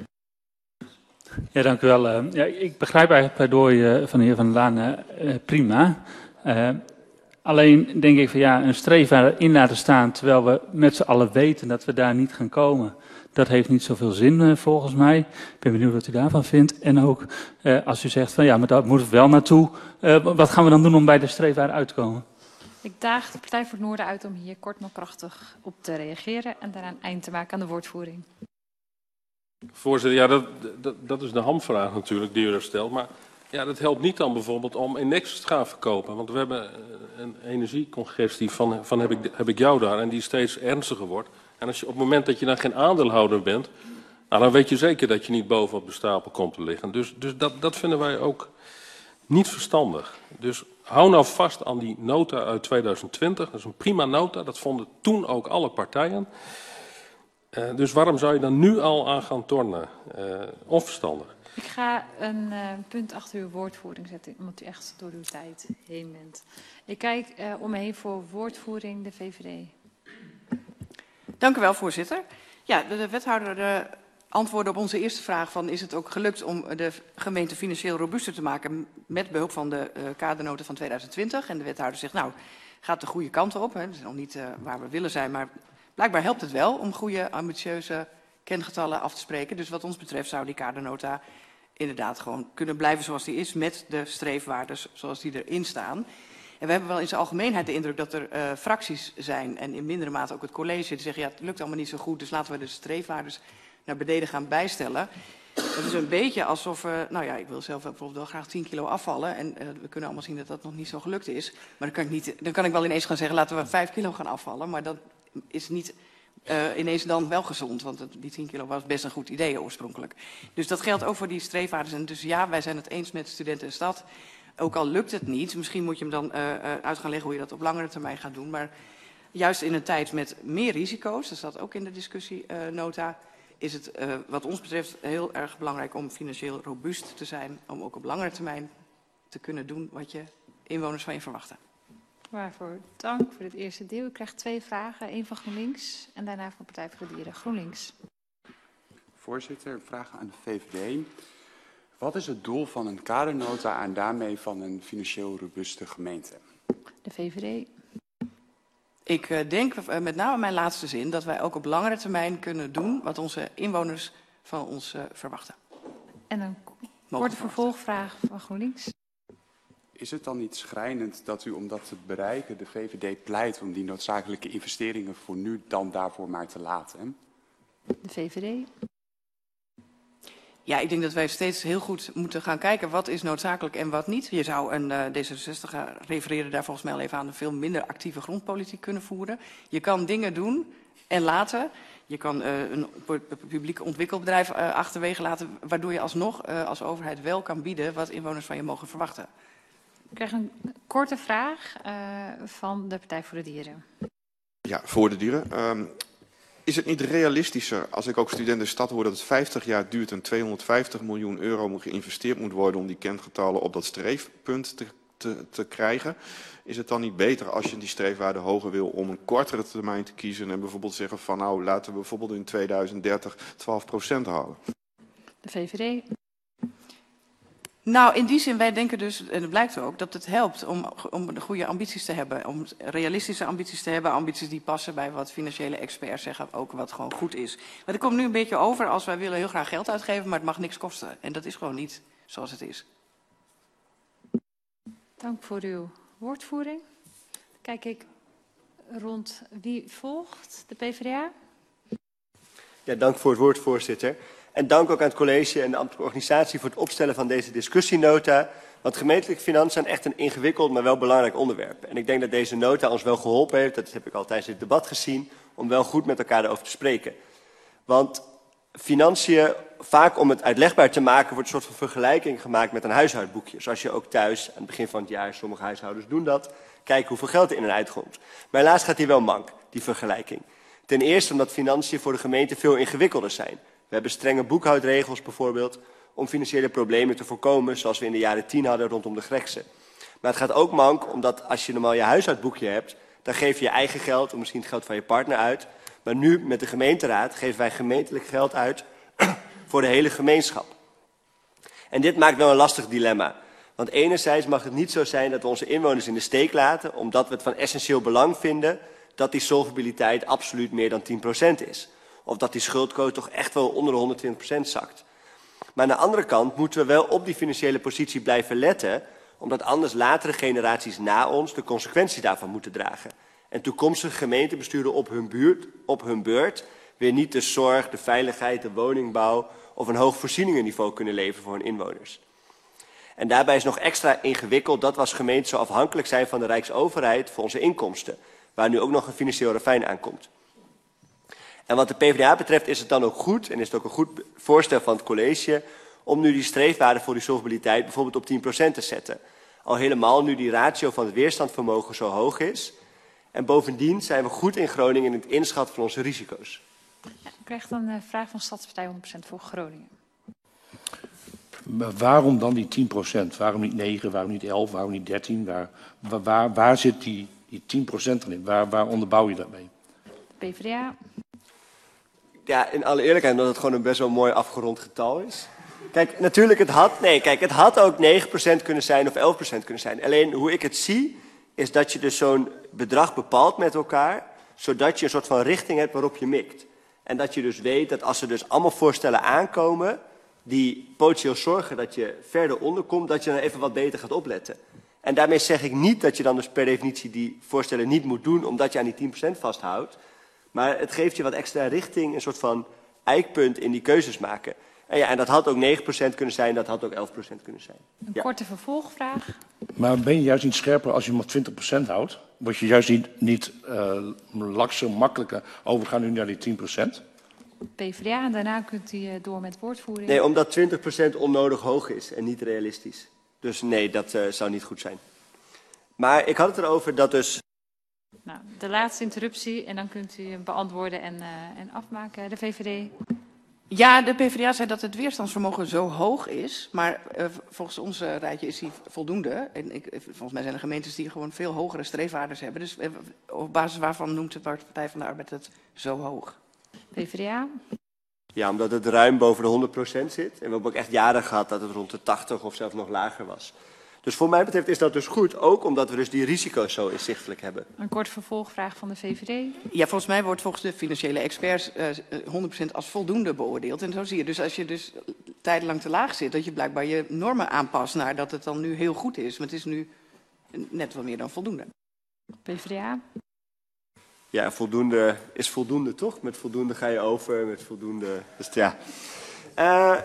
Ja, dank u wel. Uh, ja, ik begrijp eigenlijk het pleidooi uh, van de heer Van der Laan uh, prima. Uh, alleen denk ik van ja, een streven in laten staan terwijl we met z'n allen weten dat we daar niet gaan komen. Dat heeft niet zoveel zin uh, volgens mij. Ik ben benieuwd wat u daarvan vindt. En ook uh, als u zegt van ja, maar daar moeten we wel naartoe. Uh, wat gaan we dan doen om bij de streefwaarde uit te komen? Ik daag de Partij voor het Noorden uit om hier kort maar krachtig op te reageren en daarna een eind te maken aan de woordvoering. Voorzitter, ja, dat, dat, dat is de hamvraag natuurlijk die u daar stelt. Maar ja, dat helpt niet dan bijvoorbeeld om Enex te gaan verkopen. Want we hebben een energiecongestie van, van heb, ik, heb ik jou daar en die steeds ernstiger wordt. En als je, op het moment dat je dan geen aandeelhouder bent, nou, dan weet je zeker dat je niet bovenop de stapel komt te liggen. Dus, dus dat, dat vinden wij ook niet verstandig. Dus hou nou vast aan die nota uit tweeduizend twintig. Dat is een prima nota, dat vonden toen ook alle partijen. Uh, dus waarom zou je dan nu al aan gaan tornen? Uh, onverstandig. Ik ga een uh, punt achter uw woordvoering zetten, omdat u echt door uw tijd heen bent. Ik kijk uh, om me heen voor woordvoering, de V V D. Dank u wel, voorzitter. Ja, de, de wethouder de antwoordde op onze eerste vraag van is het ook gelukt om de gemeente financieel robuuster te maken met behulp van de uh, kadernota van tweeduizend twintig. En de wethouder zegt nou, gaat de goede kant op. Hè. We zijn nog niet uh, waar we willen zijn, maar blijkbaar helpt het wel om goede, ambitieuze kengetallen af te spreken. Dus wat ons betreft zou die kadernota inderdaad gewoon kunnen blijven zoals die is met de streefwaardes zoals die erin staan. En we hebben wel in zijn algemeenheid de indruk dat er uh, fracties zijn en in mindere mate ook het college die zeggen ja, het lukt allemaal niet zo goed, dus laten we de streefwaardes naar beneden gaan bijstellen. Het is een beetje alsof we, nou ja, ik wil zelf bijvoorbeeld wel graag tien kilo afvallen en uh, we kunnen allemaal zien dat dat nog niet zo gelukt is. Maar dan kan ik, niet, dan kan ik wel ineens gaan zeggen laten we vijf kilo gaan afvallen, maar dat is niet uh, ineens dan wel gezond, want het, die tien kilo was best een goed idee oorspronkelijk. Dus dat geldt ook voor die streefwaardes en dus ja, wij zijn het eens met studenten en stad. Ook al lukt het niet, misschien moet je hem dan uh, uit gaan leggen hoe je dat op langere termijn gaat doen. Maar juist in een tijd met meer risico's, dat staat ook in de discussienota, uh, is het uh, wat ons betreft heel erg belangrijk om financieel robuust te zijn. Om ook op langere termijn te kunnen doen wat je inwoners van je verwachten. Waarvoor dank voor dit eerste deel. U krijgt twee vragen, één van GroenLinks en daarna van Partij voor de Dieren. GroenLinks. Voorzitter, een vraag aan de V V D. Wat is het doel van een kadernota en daarmee van een financieel robuuste gemeente? De V V D. Ik uh, denk uh, met name mijn laatste zin dat wij ook op langere termijn kunnen doen wat onze inwoners van ons uh, verwachten. En een korte vervolgvraag van GroenLinks. Is het dan niet schrijnend dat u om dat te bereiken de V V D pleit om die noodzakelijke investeringen voor nu dan daarvoor maar te laten? De V V D. Ja, ik denk dat wij steeds heel goed moeten gaan kijken wat is noodzakelijk en wat niet. Je zou een uh, D zesenzestig refereren daar volgens mij al even aan een veel minder actieve grondpolitiek kunnen voeren. Je kan dingen doen en laten. Je kan uh, een publiek ontwikkelbedrijf uh, achterwege laten, waardoor je alsnog uh, als overheid wel kan bieden wat inwoners van je mogen verwachten. Ik krijg een korte vraag uh, van de Partij voor de Dieren. Ja, voor de dieren. Um, is het niet realistischer, als ik ook studenten de stad hoor, dat het vijftig jaar duurt en tweehonderdvijftig miljoen euro moet geïnvesteerd moet worden om die kentgetallen op dat streefpunt te, te, te krijgen? Is het dan niet beter als je die streefwaarde hoger wil om een kortere termijn te kiezen en bijvoorbeeld zeggen van nou laten we bijvoorbeeld in tweeduizend dertig twaalf procent halen? De V V D. Nou, in die zin, wij denken dus, en dat blijkt ook, dat het helpt om, om de goede ambities te hebben. Om realistische ambities te hebben, ambities die passen bij wat financiële experts zeggen, ook wat gewoon goed is. Maar er komt nu een beetje over als wij willen heel graag geld uitgeven, maar het mag niks kosten. En dat is gewoon niet zoals het is. Dank voor uw woordvoering. Kijk ik rond wie volgt, de P v d A? Ja, dank voor het woord, voorzitter. En dank ook aan het college en de ambtelijke organisatie voor het opstellen van deze discussienota. Want gemeentelijke financiën zijn echt een ingewikkeld, maar wel belangrijk onderwerp. En ik denk dat deze nota ons wel geholpen heeft, dat heb ik al tijdens dit debat gezien, om wel goed met elkaar erover te spreken. Want financiën, vaak om het uitlegbaar te maken, wordt een soort van vergelijking gemaakt met een huishoudboekje. Zoals je ook thuis, aan het begin van het jaar, sommige huishoudens doen dat, kijken hoeveel geld er in en uitkomt. Maar helaas gaat die wel mank, die vergelijking. Ten eerste omdat financiën voor de gemeente veel ingewikkelder zijn. We hebben strenge boekhoudregels bijvoorbeeld om financiële problemen te voorkomen, zoals we in de jaren tien hadden rondom de Grekse. Maar het gaat ook mank omdat als je normaal je huishoudboekje hebt, dan geef je je eigen geld of misschien het geld van je partner uit. Maar nu met de gemeenteraad geven wij gemeentelijk geld uit voor de hele gemeenschap. En dit maakt wel een lastig dilemma. Want enerzijds mag het niet zo zijn dat we onze inwoners in de steek laten, omdat we het van essentieel belang vinden dat die solvabiliteit absoluut meer dan tien procent is. Of dat die schuldquote toch echt wel onder de honderdtwintig procent zakt. Maar aan de andere kant moeten we wel op die financiële positie blijven letten, omdat anders latere generaties na ons de consequenties daarvan moeten dragen. En toekomstige gemeentebesturen op hun, buurt, op hun beurt weer niet de zorg, de veiligheid, de woningbouw of een hoog voorzieningenniveau kunnen leveren voor hun inwoners. En daarbij is nog extra ingewikkeld dat we als gemeente zo afhankelijk zijn van de Rijksoverheid voor onze inkomsten, waar nu ook nog een financieel ravijn aankomt. En wat de P v d A betreft is het dan ook goed, en is het ook een goed voorstel van het college, om nu die streefwaarde voor die solvabiliteit bijvoorbeeld op tien procent te zetten. Al helemaal nu die ratio van het weerstandvermogen zo hoog is. En bovendien zijn we goed in Groningen in het inschatten van onze risico's. Ja, ik krijg dan een vraag van Stadspartij honderd procent voor Groningen. Maar waarom dan die tien procent? Waarom niet negen, waarom niet elf, waarom niet dertien? Waar, waar, waar, waar zit die, die tien procent in? Waar, waar onderbouw je dat mee? De P v d A. Ja, in alle eerlijkheid, omdat het gewoon een best wel mooi afgerond getal is. Kijk, natuurlijk, het had, nee, kijk, het had ook negen procent kunnen zijn of elf procent kunnen zijn. Alleen hoe ik het zie, is dat je dus zo'n bedrag bepaalt met elkaar, zodat je een soort van richting hebt waarop je mikt. En dat je dus weet dat als er dus allemaal voorstellen aankomen, die potentieel zorgen dat je verder onderkomt, dat je dan even wat beter gaat opletten. En daarmee zeg ik niet dat je dan dus per definitie die voorstellen niet moet doen, omdat je aan die tien procent vasthoudt. Maar het geeft je wat extra richting, een soort van eikpunt in die keuzes maken. En, ja, en dat had ook negen procent kunnen zijn, dat had ook elf procent kunnen zijn. Een ja. korte vervolgvraag. Maar ben je juist niet scherper als je maar twintig procent houdt? Word je juist niet, niet uh, lakser, makkelijker overgaan nu naar die tien procent? P v d A en daarna kunt u uh, door met woordvoering. Nee, omdat twintig procent onnodig hoog is en niet realistisch. Dus nee, dat uh, zou niet goed zijn. Maar ik had het erover dat dus... Nou, de laatste interruptie en dan kunt u beantwoorden en, uh, en afmaken. De V V D. Ja, de P v d A zei dat het weerstandsvermogen zo hoog is, maar uh, volgens ons uh, rijtje is die voldoende. En ik, volgens mij zijn er gemeentes die gewoon veel hogere streefwaardes hebben. Dus uh, op basis waarvan noemt de Partij van de Arbeid het zo hoog? P v d A. Ja, omdat het ruim boven de honderd procent zit. En we hebben ook echt jaren gehad dat het rond de tachtig of zelfs nog lager was. Dus voor mij betreft is dat dus goed, ook omdat we dus die risico's zo inzichtelijk hebben. Een kort vervolgvraag van de V V D. Ja, volgens mij wordt volgens de financiële experts uh, honderd procent als voldoende beoordeeld. En zo zie je dus als je dus tijdenlang te laag zit, dat je blijkbaar je normen aanpast naar dat het dan nu heel goed is. Maar het is nu net wat meer dan voldoende. P v d A. Ja, voldoende is voldoende, toch? Met voldoende ga je over, met voldoende... Dus ja... Uh,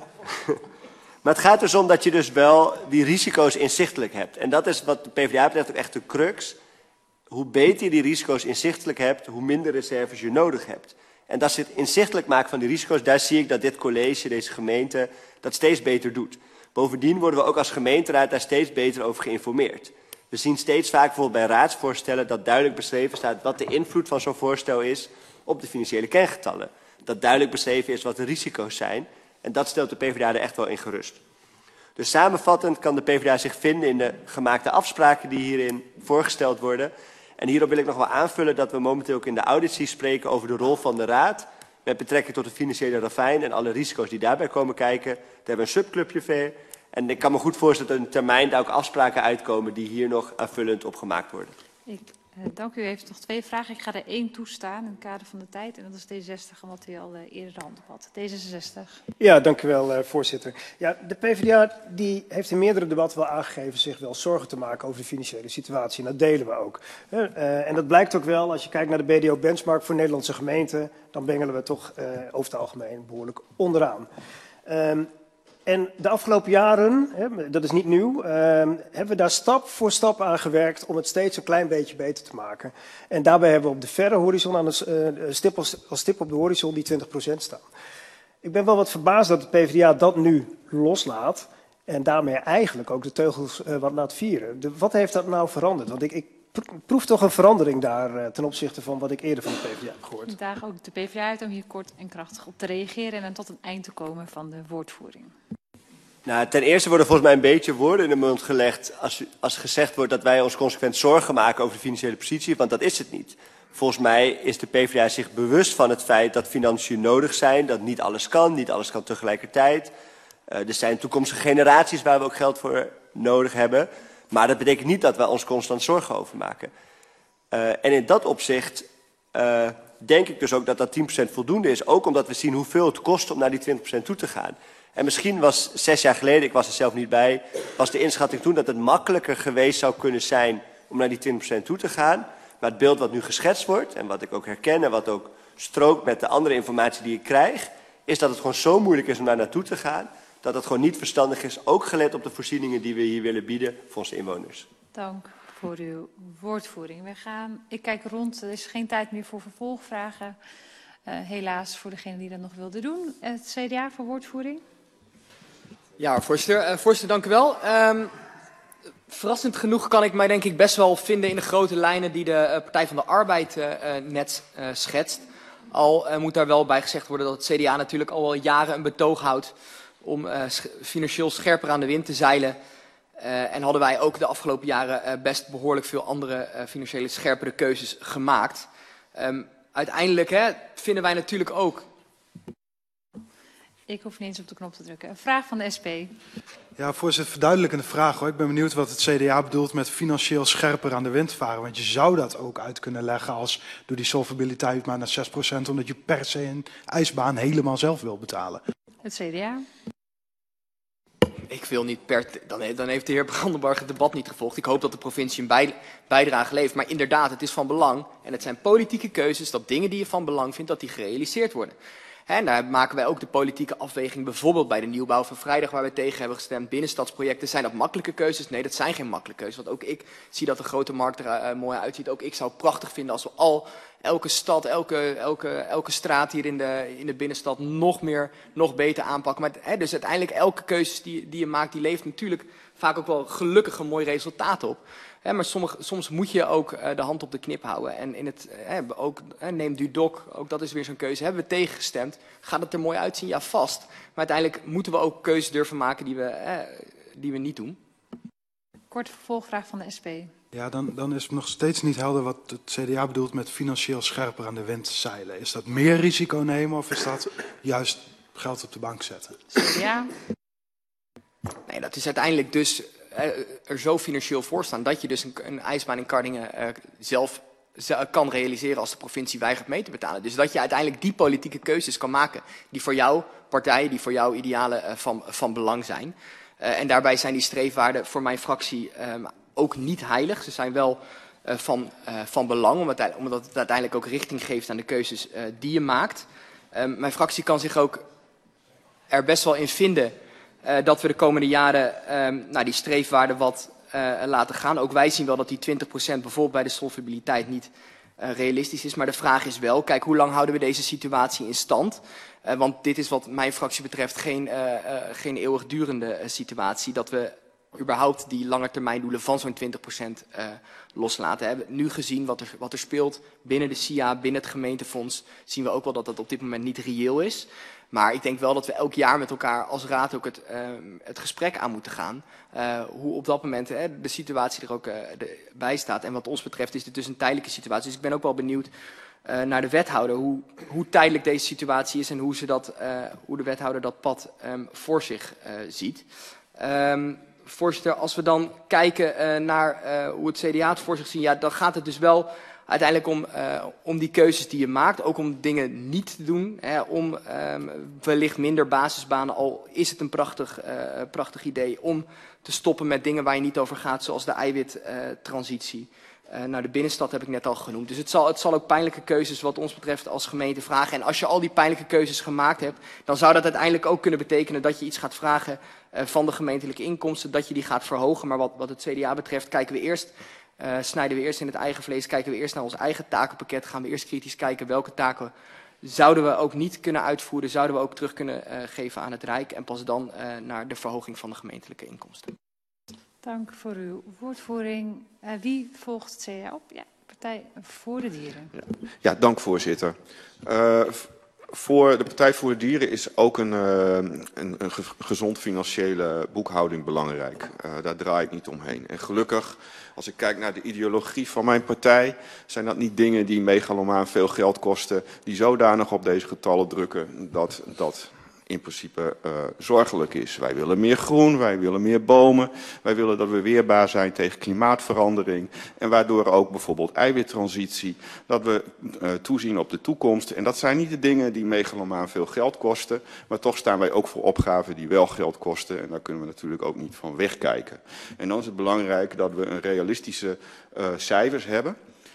Maar het gaat dus om dat je dus wel die risico's inzichtelijk hebt. En dat is wat de P v d A betreft ook echt de crux. Hoe beter je die risico's inzichtelijk hebt, hoe minder reserves je nodig hebt. En dat is het inzichtelijk maken van die risico's. Daar zie ik dat dit college, deze gemeente, dat steeds beter doet. Bovendien worden we ook als gemeenteraad daar steeds beter over geïnformeerd. We zien steeds vaak bijvoorbeeld bij raadsvoorstellen dat duidelijk beschreven staat wat de invloed van zo'n voorstel is op de financiële kengetallen. Dat duidelijk beschreven is wat de risico's zijn. En dat stelt de PvdA er echt wel in gerust. Dus samenvattend kan de PvdA zich vinden in de gemaakte afspraken die hierin voorgesteld worden. En hierop wil ik nog wel aanvullen dat we momenteel ook in de auditie spreken over de rol van de Raad met betrekking tot de financiële ravijn en alle risico's die daarbij komen kijken. Daar hebben we een subclubje voor. En ik kan me goed voorstellen dat in termijn daar ook afspraken uitkomen die hier nog aanvullend op gemaakt worden. Ik uh, dank u. U heeft nog twee vragen. Ik ga er één toestaan in het kader van de tijd. En dat is D zestig, omdat u al uh, eerder de hand op had. D zesenzestig. Ja, dank u wel, uh, voorzitter. Ja, de PvdA die heeft in meerdere debatten wel aangegeven zich wel zorgen te maken over de financiële situatie. En dat delen we ook. Uh, uh, en dat blijkt ook wel, als je kijkt naar de B D O-benchmark voor Nederlandse gemeenten, dan bengelen we toch uh, over het algemeen behoorlijk onderaan. Um, En de afgelopen jaren, hè, dat is niet nieuw, uh, hebben we daar stap voor stap aan gewerkt om het steeds een klein beetje beter te maken. En daarbij hebben we op de verre horizon aan de, uh, stip als, als stip op de horizon die twintig procent staan. Ik ben wel wat verbaasd dat de PvdA dat nu loslaat en daarmee eigenlijk ook de teugels uh, wat laat vieren. De, wat heeft dat nou veranderd? Want ik, ik proef toch een verandering daar uh, ten opzichte van wat ik eerder van de PvdA heb gehoord. Ik daag ook de PvdA uit om hier kort en krachtig op te reageren en dan tot een eind te komen van de woordvoering. Nou, ten eerste worden volgens mij een beetje woorden in de mond gelegd als, als gezegd wordt dat wij ons consequent zorgen maken over de financiële positie, want dat is het niet. Volgens mij is de PvdA zich bewust van het feit dat financiën nodig zijn, dat niet alles kan, niet alles kan tegelijkertijd. Uh, er zijn toekomstige generaties waar we ook geld voor nodig hebben, maar dat betekent niet dat wij ons constant zorgen over maken. Uh, en in dat opzicht uh, denk ik dus ook dat dat tien procent voldoende is, ook omdat we zien hoeveel het kost om naar die twintig procent toe te gaan. En misschien was zes jaar geleden, ik was er zelf niet bij, was de inschatting toen dat het makkelijker geweest zou kunnen zijn om naar die twintig procent toe te gaan. Maar het beeld wat nu geschetst wordt en wat ik ook herken en wat ook strookt met de andere informatie die ik krijg, is dat het gewoon zo moeilijk is om daar naartoe te gaan, dat het gewoon niet verstandig is, ook gelet op de voorzieningen die we hier willen bieden voor onze inwoners. Dank voor uw woordvoering. We gaan, ik kijk rond, er is geen tijd meer voor vervolgvragen. Uh, helaas voor degene die dat nog wilde doen. Het C D A voor woordvoering. Ja, voorzitter. Uh, voorzitter, dank u wel. Um, verrassend genoeg kan ik mij denk ik best wel vinden in de grote lijnen die de uh, Partij van de Arbeid uh, net uh, schetst. Al uh, moet daar wel bij gezegd worden dat het C D A natuurlijk al wel jaren een betoog houdt om uh, sch financieel scherper aan de wind te zeilen. Uh, en hadden wij ook de afgelopen jaren uh, best behoorlijk veel andere uh, financiële scherpere keuzes gemaakt. Um, uiteindelijk hè, vinden wij natuurlijk ook... Ik hoef niet eens op de knop te drukken. Een vraag van de S P. Ja, voorzitter, verduidelijkende vraag hoor. Ik ben benieuwd wat het C D A bedoelt met financieel scherper aan de wind varen. Want je zou dat ook uit kunnen leggen als door die solvabiliteit maar naar zes procent, omdat je per se een ijsbaan helemaal zelf wil betalen. Het C D A. Ik wil niet per... Dan heeft, dan heeft de heer Brandenburg het debat niet gevolgd. Ik hoop dat de provincie een bij, bijdrage levert. Maar inderdaad, het is van belang. En het zijn politieke keuzes dat dingen die je van belang vindt, dat die gerealiseerd worden. En daar maken wij ook de politieke afweging, bijvoorbeeld bij de nieuwbouw van vrijdag, waar we tegen hebben gestemd. Binnenstadsprojecten, zijn dat makkelijke keuzes? Nee, dat zijn geen makkelijke keuzes. Want ook ik zie dat de grote markt er uh, mooi uitziet. Ook ik zou het prachtig vinden als we al elke stad, elke, elke, elke straat hier in de, in de binnenstad nog meer, nog beter aanpakken. Maar hè, dus uiteindelijk elke keuze die, die je maakt, die levert natuurlijk vaak ook wel gelukkig een mooi resultaat op. He, maar sommige, soms moet je ook uh, de hand op de knip houden. En in het, he, ook, he, neem Dudok, ook dat is weer zo'n keuze. Hebben we tegengestemd? Gaat het er mooi uitzien? Ja, vast. Maar uiteindelijk moeten we ook keuzes durven maken die we, eh, die we niet doen. Korte vervolgvraag van de S P. Ja, dan, dan is het nog steeds niet helder wat het C D A bedoelt met financieel scherper aan de wind zeilen. Is dat meer risico nemen of is dat juist geld op de bank zetten? C D A. Nee, dat is uiteindelijk dus er zo financieel voor staan dat je dus een, een ijsbaan in Kardingen uh, zelf kan realiseren als de provincie weigert mee te betalen. Dus dat je uiteindelijk die politieke keuzes kan maken die voor jouw partij, die voor jouw idealen uh, van, van belang zijn. Uh, en daarbij zijn die streefwaarden voor mijn fractie um, ook niet heilig. Ze zijn wel uh, van, uh, van belang, omdat, omdat het uiteindelijk ook richting geeft aan de keuzes uh, die je maakt. Um, mijn fractie kan zich ook er best wel in vinden Uh, dat we de komende jaren um, nou, die streefwaarden wat uh, laten gaan. Ook wij zien wel dat die twintig procent bijvoorbeeld bij de solvabiliteit niet uh, realistisch is. Maar de vraag is wel, kijk, hoe lang houden we deze situatie in stand? Uh, want dit is wat mijn fractie betreft geen, uh, uh, geen eeuwigdurende uh, situatie. Dat we überhaupt die langetermijndoelen van zo'n twintig procent uh, loslaten. We hebben nu gezien wat er, wat er speelt binnen de S I A, binnen het gemeentefonds. Zien we ook wel dat dat op dit moment niet reëel is. Maar ik denk wel dat we elk jaar met elkaar als raad ook het, uh, het gesprek aan moeten gaan. Uh, hoe op dat moment uh, de situatie er ook uh, de, bij staat. En wat ons betreft is dit dus een tijdelijke situatie. Dus ik ben ook wel benieuwd uh, naar de wethouder. Hoe, hoe tijdelijk deze situatie is en hoe, ze dat, uh, hoe de wethouder dat pad um, voor zich uh, ziet. Um, voorzitter, als we dan kijken uh, naar uh, hoe het C D A het voor zich ziet. Ja, dan gaat het dus wel uiteindelijk om, uh, om die keuzes die je maakt, ook om dingen niet te doen, hè, om um, wellicht minder basisbanen, al is het een prachtig, uh, prachtig idee, om te stoppen met dingen waar je niet over gaat, zoals de eiwittransitie. Uh, nou, de binnenstad heb ik net al genoemd. Dus het zal, het zal ook pijnlijke keuzes wat ons betreft als gemeente vragen. En als je al die pijnlijke keuzes gemaakt hebt, dan zou dat uiteindelijk ook kunnen betekenen dat je iets gaat vragen uh, van de gemeentelijke inkomsten, dat je die gaat verhogen. Maar wat, wat het C D A betreft kijken we eerst Uh, snijden we eerst in het eigen vlees, kijken we eerst naar ons eigen takenpakket, gaan we eerst kritisch kijken welke taken zouden we ook niet kunnen uitvoeren, zouden we ook terug kunnen uh, geven aan het Rijk en pas dan uh, naar de verhoging van de gemeentelijke inkomsten. Dank voor uw woordvoering. Uh, wie volgt het C D A op? Ja, Partij voor de Dieren. Ja, ja dank voorzitter. Uh, Voor de Partij voor de Dieren is ook een, uh, een, een gezond financiële boekhouding belangrijk. Uh, daar draai ik niet omheen. En gelukkig, als ik kijk naar de ideologie van mijn partij, zijn dat niet dingen die megalomaan veel geld kosten, die zodanig op deze getallen drukken dat dat in principe uh, zorgelijk is. Wij willen meer groen, wij willen meer bomen, wij willen dat we weerbaar zijn tegen klimaatverandering en waardoor ook bijvoorbeeld eiwittransitie, dat we uh, toezien op de toekomst. En dat zijn niet de dingen die megalomaan veel geld kosten, maar toch staan wij ook voor opgaven die wel geld kosten en daar kunnen we natuurlijk ook niet van wegkijken. En dan is het belangrijk dat we een realistische uh, cijfers hebben.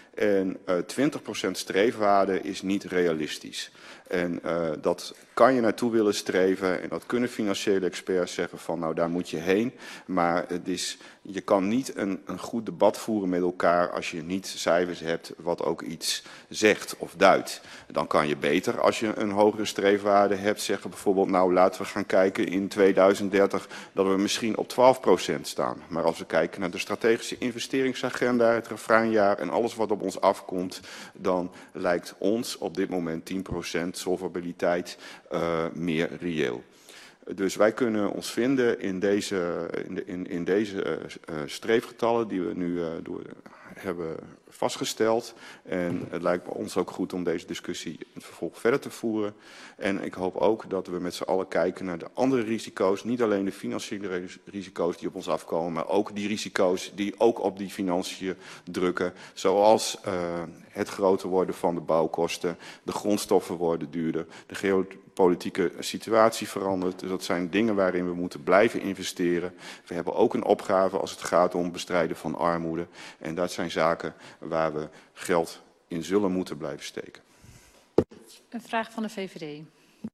En uh, twintig procent streefwaarde is niet realistisch. En uh, dat kan je naartoe willen streven en dat kunnen financiële experts zeggen van nou daar moet je heen. Maar het is, je kan niet een, een goed debat voeren met elkaar als je niet cijfers hebt wat ook iets zegt of duidt. Dan kan je beter als je een hogere streefwaarde hebt zeggen bijvoorbeeld nou laten we gaan kijken in tweeduizend dertig dat we misschien op twaalf procent staan. Maar als we kijken naar de strategische investeringsagenda, het refreinjaar en alles wat op ons afkomt, dan lijkt ons op dit moment tien procent solvabiliteit uh, meer reëel. Dus wij kunnen ons vinden in deze, in de, in, in deze uh, streefgetallen die we nu uh, door, hebben vastgesteld. En het lijkt ons ook goed om deze discussie in het vervolg verder te voeren. En ik hoop ook dat we met z'n allen kijken naar de andere risico's. Niet alleen de financiële risico's die op ons afkomen, maar ook die risico's die ook op die financiën drukken. Zoals uh, het groter worden van de bouwkosten, de grondstoffen worden duurder, de geopolitieke situatie verandert. Dus dat zijn dingen waarin we moeten blijven investeren. We hebben ook een opgave als het gaat om bestrijden van armoede. En dat zijn zaken waar we geld in zullen moeten blijven steken. Een vraag van de V V D.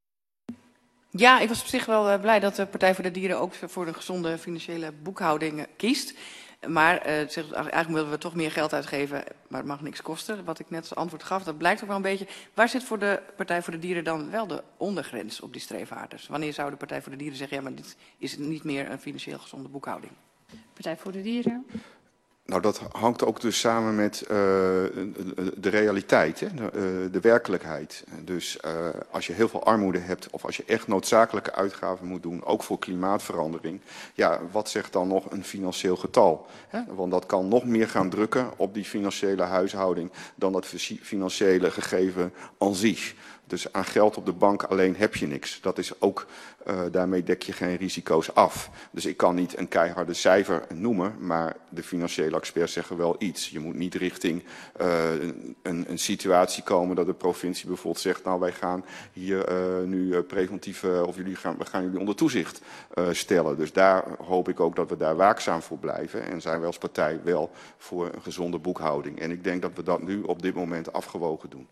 Ja, ik was op zich wel uh, blij dat de Partij voor de Dieren ook voor een gezonde financiële boekhouding uh, kiest. Maar uh, zegt, eigenlijk willen we toch meer geld uitgeven, maar het mag niks kosten. Wat ik net als antwoord gaf, dat blijkt ook wel een beetje. Waar zit voor de Partij voor de Dieren dan wel de ondergrens op die streefwaardes? Wanneer zou de Partij voor de Dieren zeggen, ja, maar dit is niet meer een financieel gezonde boekhouding? Partij voor de Dieren. Nou, dat hangt ook dus samen met uh, de realiteit, hè? De, uh, de werkelijkheid. Dus uh, als je heel veel armoede hebt of als je echt noodzakelijke uitgaven moet doen, ook voor klimaatverandering, ja, wat zegt dan nog een financieel getal? Hè? Want dat kan nog meer gaan drukken op die financiële huishouding dan dat financiële gegeven aan zich. Dus aan geld op de bank alleen heb je niks. Dat is ook, uh, daarmee dek je geen risico's af. Dus ik kan niet een keiharde cijfer noemen, maar de financiële experts zeggen wel iets. Je moet niet richting uh, een, een situatie komen dat de provincie bijvoorbeeld zegt, nou wij gaan hier uh, nu uh, preventief, uh, of jullie gaan, we gaan jullie onder toezicht uh, stellen. Dus daar hoop ik ook dat we daar waakzaam voor blijven. En zijn wij als partij wel voor een gezonde boekhouding. En ik denk dat we dat nu op dit moment afgewogen doen.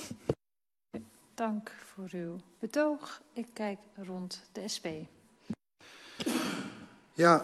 Dank voor uw betoog. Ik kijk rond de S P. Ja,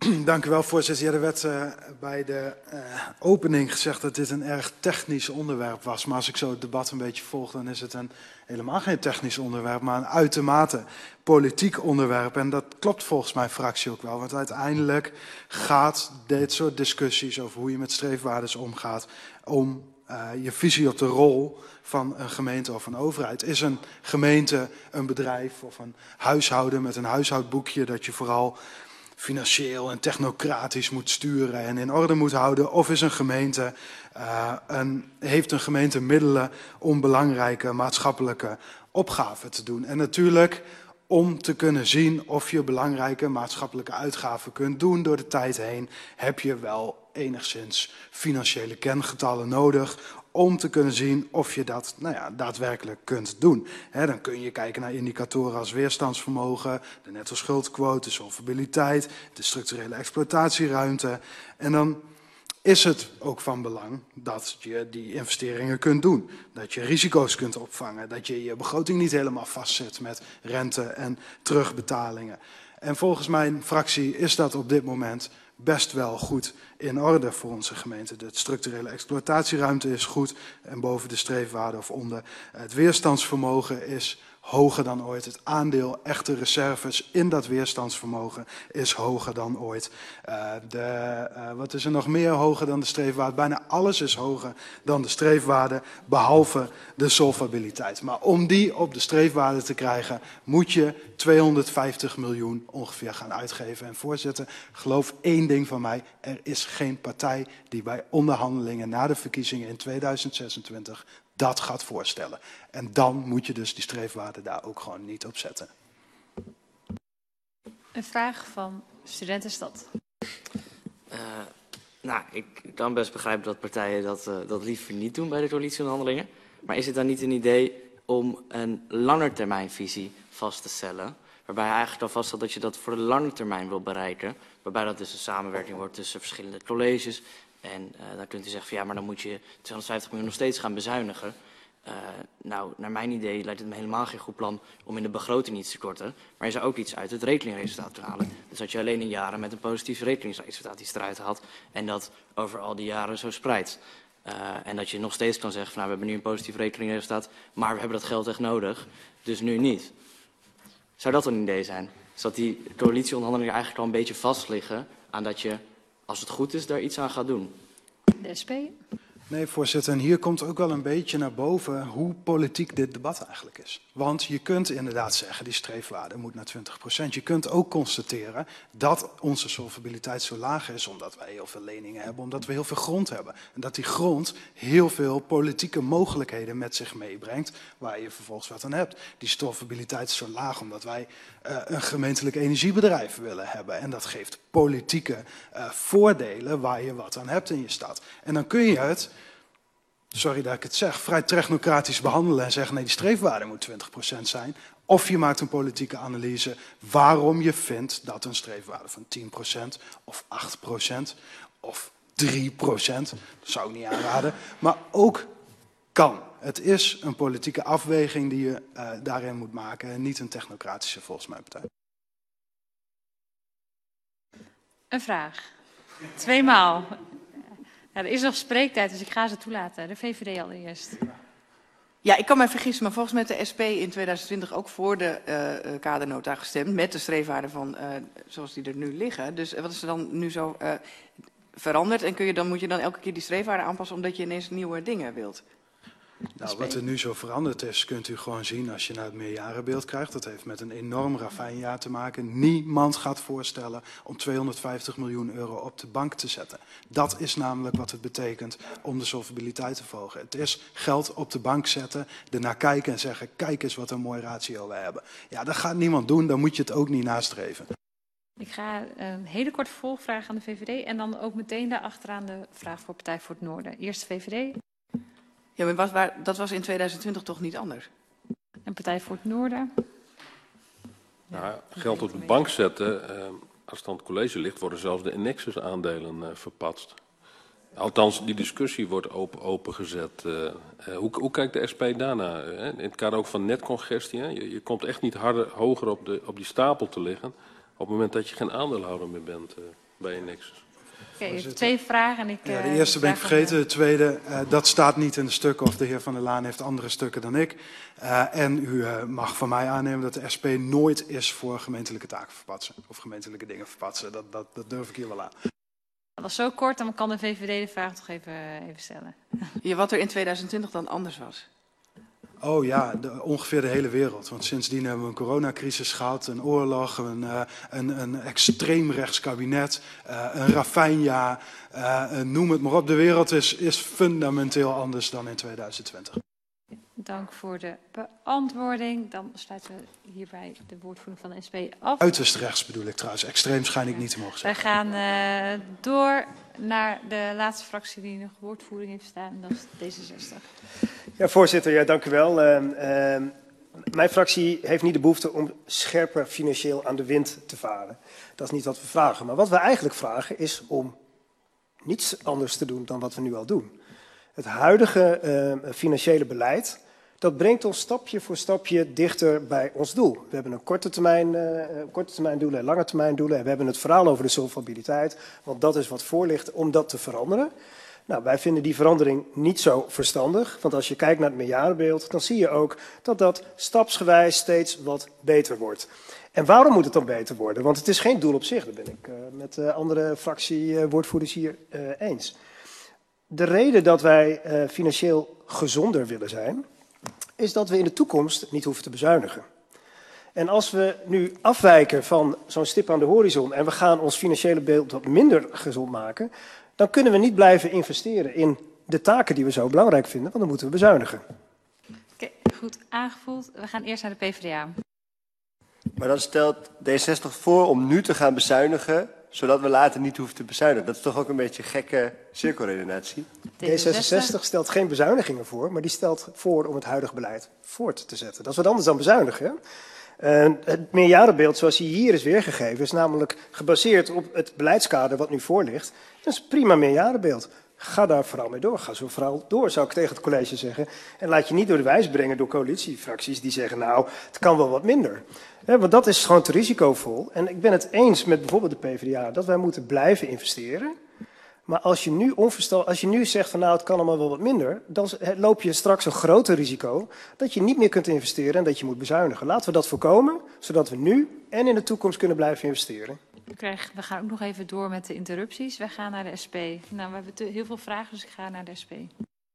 Dank u wel, voorzitter. Ja, er werd uh, bij de uh, opening gezegd dat dit een erg technisch onderwerp was. Maar als ik zo het debat een beetje volg, dan is het een, helemaal geen technisch onderwerp, maar een uitermate politiek onderwerp. En dat klopt volgens mijn fractie ook wel. Want uiteindelijk gaat dit soort discussies over hoe je met streefwaardes omgaat, om uh, je visie op de rol van een gemeente of een overheid. Is een gemeente een bedrijf of een huishouden met een huishoudboekje dat je vooral financieel en technocratisch moet sturen en in orde moet houden? Of is een gemeente, uh, een, heeft een gemeente middelen om belangrijke maatschappelijke opgaven te doen? En natuurlijk, om te kunnen zien of je belangrijke maatschappelijke uitgaven kunt doen door de tijd heen, heb je wel enigszins financiële kengetallen nodig om te kunnen zien of je dat nou ja, daadwerkelijk kunt doen. He, dan kun je kijken naar indicatoren als weerstandsvermogen, de netto schuldquote, de solvabiliteit, de structurele exploitatieruimte. En dan is het ook van belang dat je die investeringen kunt doen. Dat je risico's kunt opvangen, dat je je begroting niet helemaal vastzet met rente en terugbetalingen. En volgens mijn fractie is dat op dit moment best wel goed in orde voor onze gemeente. De structurele exploitatieruimte is goed en boven de streefwaarde of onder. Het weerstandsvermogen is hoger dan ooit. Het aandeel echte reserves in dat weerstandsvermogen is hoger dan ooit. Uh, de, uh, wat is er nog meer hoger dan de streefwaarde? Bijna alles is hoger dan de streefwaarde, behalve de solvabiliteit. Maar om die op de streefwaarde te krijgen, moet je tweehonderdvijftig miljoen ongeveer gaan uitgeven. En voorzitter, geloof één ding van mij, er is geen partij die bij onderhandelingen na de verkiezingen in tweeduizend zesentwintig dat gaat voorstellen. En dan moet je dus die streefwaarde daar ook gewoon niet op zetten. Een vraag van Studentenstad. Uh, nou, ik kan best begrijpen dat partijen dat, uh, dat liever niet doen bij de coalitieonderhandelingen. Maar is het dan niet een idee om een langetermijnvisie vast te stellen, waarbij je eigenlijk al vaststelt dat je dat voor de lange termijn wil bereiken, waarbij dat dus een samenwerking wordt tussen verschillende colleges. En uh, dan kunt u zeggen van ja, maar dan moet je tweehonderdvijftig miljoen nog steeds gaan bezuinigen. Uh, nou, naar mijn idee lijkt het me helemaal geen goed plan om in de begroting iets te korten. Maar je zou ook iets uit het rekeningresultaat kunnen halen. Dus dat je alleen in jaren met een positief rekeningresultaat iets eruit haalt. En dat over al die jaren zo spreidt. Uh, en dat je nog steeds kan zeggen van nou, we hebben nu een positief rekeningresultaat, maar we hebben dat geld echt nodig. Dus nu niet. Zou dat een idee zijn? Dus dat die coalitieonderhandelingen eigenlijk al een beetje vast liggen aan dat je, als het goed is, daar iets aan gaat doen. De S P? Nee, voorzitter, en hier komt ook wel een beetje naar boven hoe politiek dit debat eigenlijk is. Want je kunt inderdaad zeggen, die streefwaarde moet naar twintig procent. Je kunt ook constateren dat onze solvabiliteit zo laag is, omdat wij heel veel leningen hebben, omdat we heel veel grond hebben. En dat die grond heel veel politieke mogelijkheden met zich meebrengt, waar je vervolgens wat aan hebt. Die solvabiliteit is zo laag omdat wij uh, een gemeentelijk energiebedrijf willen hebben. En dat geeft politieke uh, voordelen waar je wat aan hebt in je stad. En dan kun je het, sorry dat ik het zeg, vrij technocratisch behandelen en zeggen nee, die streefwaarde moet twintig procent zijn. Of je maakt een politieke analyse waarom je vindt dat een streefwaarde van tien procent of acht procent of drie procent, dat zou ik niet aanraden, maar ook kan. Het is een politieke afweging die je uh, daarin moet maken en niet een technocratische volgens mijn partij. Een vraag. Tweemaal. Ja, er is nog spreektijd, dus ik ga ze toelaten. De V V D allereerst. Ja, ik kan mij vergissen, maar volgens mij heeft de S P in tweeduizend twintig ook voor de uh, kadernota gestemd met de streefwaarden van uh, zoals die er nu liggen. Dus wat is er dan nu zo uh, veranderd? En kun je dan, moet je dan elke keer die streefwaarden aanpassen omdat je ineens nieuwe dingen wilt? Nou, wat er nu zo veranderd is, kunt u gewoon zien als je naar het meerjarenbeeld krijgt. Dat heeft met een enorm ravijnjaar te maken. Niemand gaat voorstellen om tweehonderdvijftig miljoen euro op de bank te zetten. Dat is namelijk wat het betekent om de solvabiliteit te verhogen. Het is geld op de bank zetten, ernaar kijken en zeggen, kijk eens wat een mooi ratio we hebben. Ja, dat gaat niemand doen, dan moet je het ook niet nastreven. Ik ga een hele korte vervolgvraag aan de V V D en dan ook meteen daarachteraan de vraag voor Partij voor het Noorden. Eerst de V V D. Ja, maar was, waar, dat was in tweeduizend twintig toch niet anders? En Partij voor het Noorden? Nou, geld op de bank zetten, uh, als het aan het college ligt, worden zelfs de Enexus-aandelen uh, verpatst. Althans, die discussie wordt open, opengezet. Uh, uh, hoe, hoe kijkt de S P daarna? Hè? In het kader ook van netcongestie, hè? Je, je komt echt niet harder, hoger op, de, op die stapel te liggen op het moment dat je geen aandeelhouder meer bent. Uh, ben je niks. Oké, okay, twee vragen. En ik, ja, de uh, eerste ben ik vergeten. De tweede, uh, dat staat niet in de stukken of de heer Van der Laan heeft andere stukken dan ik. Uh, en u uh, mag van mij aannemen dat de S P nooit is voor gemeentelijke taken verpatsen. Of gemeentelijke dingen verpatsen. Dat, dat, dat durf ik hier wel aan. Dat was zo kort, dan kan de V V D de vraag toch even, even stellen. Ja, wat er in tweeduizend twintig dan anders was? Oh ja, de, ongeveer de hele wereld. Want sindsdien hebben we een coronacrisis gehad, een oorlog, een, uh, een, een extreemrechts kabinet, uh, een Rafinha, uh, noem het maar op. De wereld is, is fundamenteel anders dan in tweeduizend twintig. Dank voor de beantwoording. Dan sluiten we hierbij de woordvoering van de S P af. Uiterst rechts bedoel ik trouwens. Extreem schijn ik niet te mogen zeggen. Wij gaan uh, door naar de laatste fractie die nog woordvoering heeft staan. Dat is D zesenzestig. Ja, voorzitter, ja, dank u wel. Uh, uh, mijn fractie heeft niet de behoefte om scherper financieel aan de wind te varen. Dat is niet wat we vragen. Maar wat we eigenlijk vragen is om niets anders te doen dan wat we nu al doen. Het huidige uh, financiële beleid, dat brengt ons stapje voor stapje dichter bij ons doel. We hebben een korte termijn, uh, korte termijn doelen en lange termijn doelen. En we hebben het verhaal over de solvabiliteit, want dat is wat voor ligt om dat te veranderen. Nou, wij vinden die verandering niet zo verstandig, want als je kijkt naar het meerjarenbeeld, dan zie je ook dat dat stapsgewijs steeds wat beter wordt. En waarom moet het dan beter worden? Want het is geen doel op zich, dat ben ik uh, met uh, andere fractiewoordvoerders hier uh, eens. De reden dat wij uh, financieel gezonder willen zijn, is dat we in de toekomst niet hoeven te bezuinigen. En als we nu afwijken van zo'n stip aan de horizon en we gaan ons financiële beeld wat minder gezond maken, dan kunnen we niet blijven investeren in de taken die we zo belangrijk vinden, want dan moeten we bezuinigen. Oké, okay, goed aangevoeld. We gaan eerst naar de P v d A. Maar dan stelt D zesenzestig voor om nu te gaan bezuinigen, zodat we later niet hoeven te bezuinigen. Dat is toch ook een beetje een gekke cirkelredenatie? D zesenzestig stelt geen bezuinigingen voor, maar die stelt voor om het huidige beleid voort te zetten. Dat is wat anders dan bezuinigen. Hè? Uh, het meerjarenbeeld zoals hij hier is weergegeven is namelijk gebaseerd op het beleidskader wat nu voor ligt. Dat is een prima meerjarenbeeld. Ga daar vooral mee door. Ga zo vooral door, zou ik tegen het college zeggen. En laat je niet door de wijs brengen door coalitiefracties die zeggen, nou, het kan wel wat minder. He, want dat is gewoon te risicovol. En ik ben het eens met bijvoorbeeld de P v d A dat wij moeten blijven investeren. Maar als je nu, onverstel, als je nu zegt van nou het kan allemaal wel wat minder, dan loop je straks een groter risico dat je niet meer kunt investeren en dat je moet bezuinigen. Laten we dat voorkomen, zodat we nu en in de toekomst kunnen blijven investeren. U krijgt, we gaan ook nog even door met de interrupties. We gaan naar de S P. Nou, we hebben te, heel veel vragen, dus ik ga naar de S P.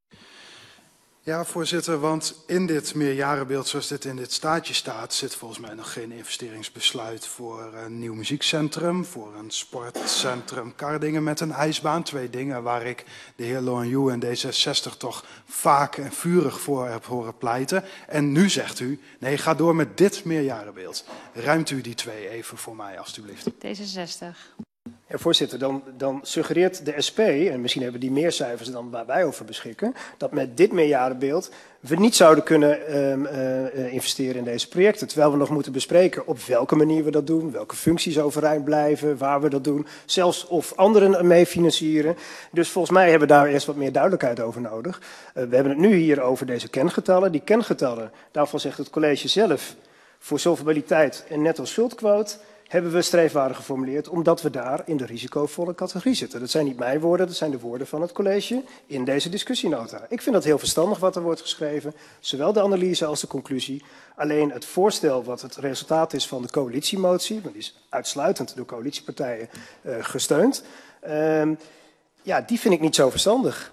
Ja, voorzitter, want in dit meerjarenbeeld zoals dit in dit staatje staat, zit volgens mij nog geen investeringsbesluit voor een nieuw muziekcentrum, voor een sportcentrum Kardingen met een ijsbaan. Twee dingen waar ik de heer Loanjou en D zesenzestig toch vaak en vurig voor heb horen pleiten. En nu zegt u, nee, ga door met dit meerjarenbeeld. Ruimt u die twee even voor mij, alstublieft. D zesenzestig. Ja, voorzitter, dan, dan suggereert de S P, en misschien hebben die meer cijfers dan waar wij over beschikken, dat met dit meerjarenbeeld we niet zouden kunnen um, uh, investeren in deze projecten. Terwijl we nog moeten bespreken op welke manier we dat doen, welke functies overeind blijven, waar we dat doen, zelfs of anderen mee financieren. Dus volgens mij hebben we daar eerst wat meer duidelijkheid over nodig. Uh, we hebben het nu hier over deze kengetallen. Die kengetallen, daarvan zegt het college zelf, voor solvabiliteit en netto schuldquote, hebben we streefwaardig geformuleerd, omdat we daar in de risicovolle categorie zitten. Dat zijn niet mijn woorden, dat zijn de woorden van het college in deze discussienota. Ik vind dat heel verstandig wat er wordt geschreven, zowel de analyse als de conclusie. Alleen het voorstel wat het resultaat is van de coalitiemotie, want die is uitsluitend door coalitiepartijen uh, gesteund, uh, ja, die vind ik niet zo verstandig.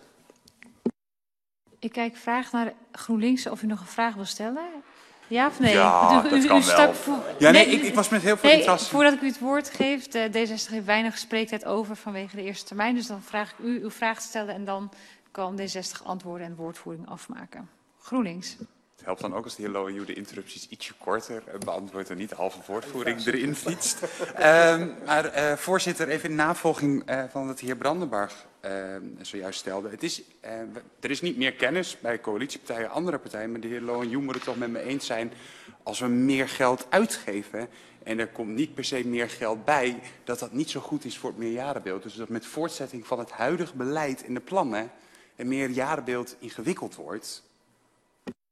Ik kijk vraag naar GroenLinks of u nog een vraag wil stellen. Ja of nee? Ja, u, dat u, kan u stak wel. Ja, nee, ik, ik was met heel veel nee, interesse. Voordat ik u het woord geef, de D zesenzestig heeft weinig spreektijd over vanwege de eerste termijn. Dus dan vraag ik u uw vraag te stellen en dan kan D zesenzestig antwoorden en woordvoering afmaken. GroenLinks. Het helpt dan ook als de heer Loanjou de interrupties ietsje korter beantwoordt en niet de halve woordvoering erin fietst. uh, maar uh, voorzitter, even in navolging uh, van wat de heer Brandenburg uh, zojuist stelde. Het is, uh, er is niet meer kennis bij coalitiepartijen, andere partijen, maar de heer Loanjou moet het toch met me eens zijn als we meer geld uitgeven en er komt niet per se meer geld bij, dat dat niet zo goed is voor het meerjarenbeeld. Dus dat met voortzetting van het huidige beleid en de plannen een meerjarenbeeld ingewikkeld wordt.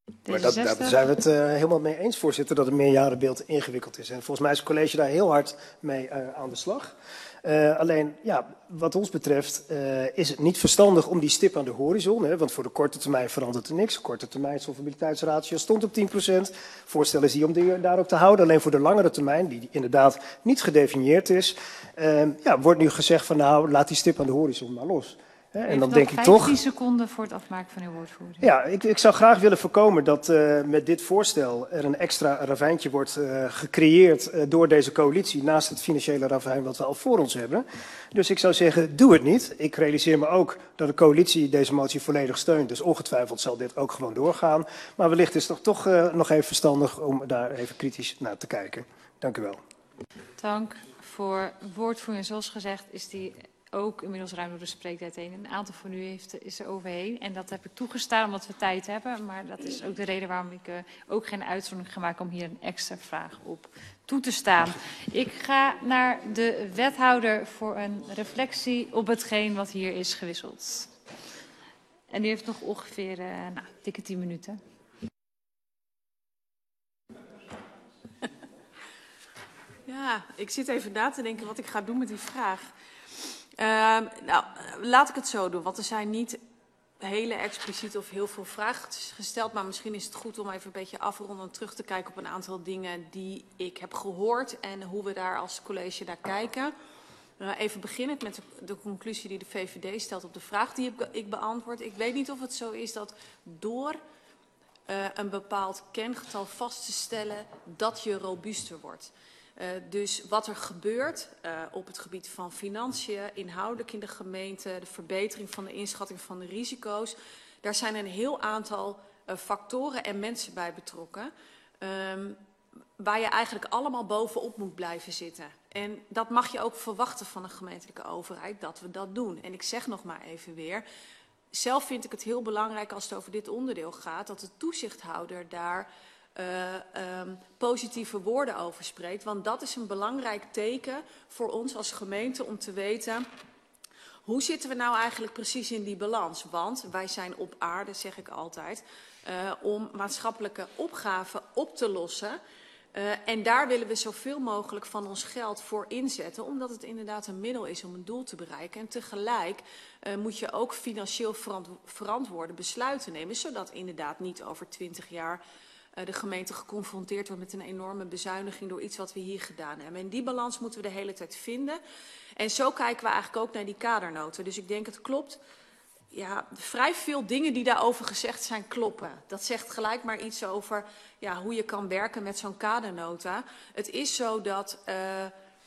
Maar dat, daar zijn we het uh, helemaal mee eens, voorzitter, dat het meerjarenbeeld ingewikkeld is. En volgens mij is het college daar heel hard mee uh, aan de slag. Uh, alleen, ja, wat ons betreft uh, is het niet verstandig om die stip aan de horizon, hè, want voor de korte termijn verandert er niks. De korte termijn solvabiliteitsratio stond op tien procent. Voorstel is die om die daar ook te houden. Alleen voor de langere termijn, die inderdaad niet gedefinieerd is, uh, ja, wordt nu gezegd van nou, laat die stip aan de horizon maar los. En dan denk ik toch. vijftien seconden voor het afmaken van uw woordvoering. Ja, ik, ik zou graag willen voorkomen dat uh, met dit voorstel er een extra ravijntje wordt uh, gecreëerd uh, door deze coalitie naast het financiële ravijn wat we al voor ons hebben. Dus ik zou zeggen, doe het niet. Ik realiseer me ook dat de coalitie deze motie volledig steunt. Dus ongetwijfeld zal dit ook gewoon doorgaan. Maar wellicht is het toch uh, nog even verstandig om daar even kritisch naar te kijken. Dank u wel. Dank voor woordvoering. Zoals gezegd is die ook inmiddels ruim door de spreektijd heen. Een aantal van u heeft, is er overheen. En dat heb ik toegestaan omdat we tijd hebben. Maar dat is ook de reden waarom ik uh, ook geen uitzondering ga maken om hier een extra vraag op toe te staan. Ik ga naar de wethouder voor een reflectie op hetgeen wat hier is gewisseld. En die heeft nog ongeveer uh, nou, dikke tien minuten. Ja, ik zit even na te denken wat ik ga doen met die vraag. Uh, nou, laat ik het zo doen, want er zijn niet hele expliciet of heel veel vragen gesteld, maar misschien is het goed om even een beetje afrondend terug te kijken op een aantal dingen die ik heb gehoord en hoe we daar als college naar kijken. Uh, even beginnend met de, de conclusie die de V V D stelt op de vraag die ik, ik beantwoord. Ik weet niet of het zo is dat door uh, een bepaald kengetal vast te stellen dat je robuuster wordt. Uh, dus wat er gebeurt uh, op het gebied van financiën, inhoudelijk in de gemeente, de verbetering van de inschatting van de risico's, daar zijn een heel aantal uh, factoren en mensen bij betrokken, um, waar je eigenlijk allemaal bovenop moet blijven zitten. En dat mag je ook verwachten van een gemeentelijke overheid, dat we dat doen. En ik zeg nog maar even weer, zelf vind ik het heel belangrijk als het over dit onderdeel gaat, dat de toezichthouder daar Uh, um, positieve woorden over spreekt. Want dat is een belangrijk teken voor ons als gemeente om te weten, hoe zitten we nou eigenlijk precies in die balans? Want wij zijn op aarde, zeg ik altijd, uh, om maatschappelijke opgaven op te lossen. Uh, en daar willen we zoveel mogelijk van ons geld voor inzetten, omdat het inderdaad een middel is om een doel te bereiken. En tegelijk uh, moet je ook financieel verant verantwoorde besluiten nemen, zodat inderdaad niet over twintig jaar de gemeente geconfronteerd wordt met een enorme bezuiniging door iets wat we hier gedaan hebben. En die balans moeten we de hele tijd vinden. En zo kijken we eigenlijk ook naar die kadernoten. Dus ik denk het klopt. Ja, vrij veel dingen die daarover gezegd zijn kloppen. Dat zegt gelijk maar iets over ja, hoe je kan werken met zo'n kadernota. Het is zo dat uh,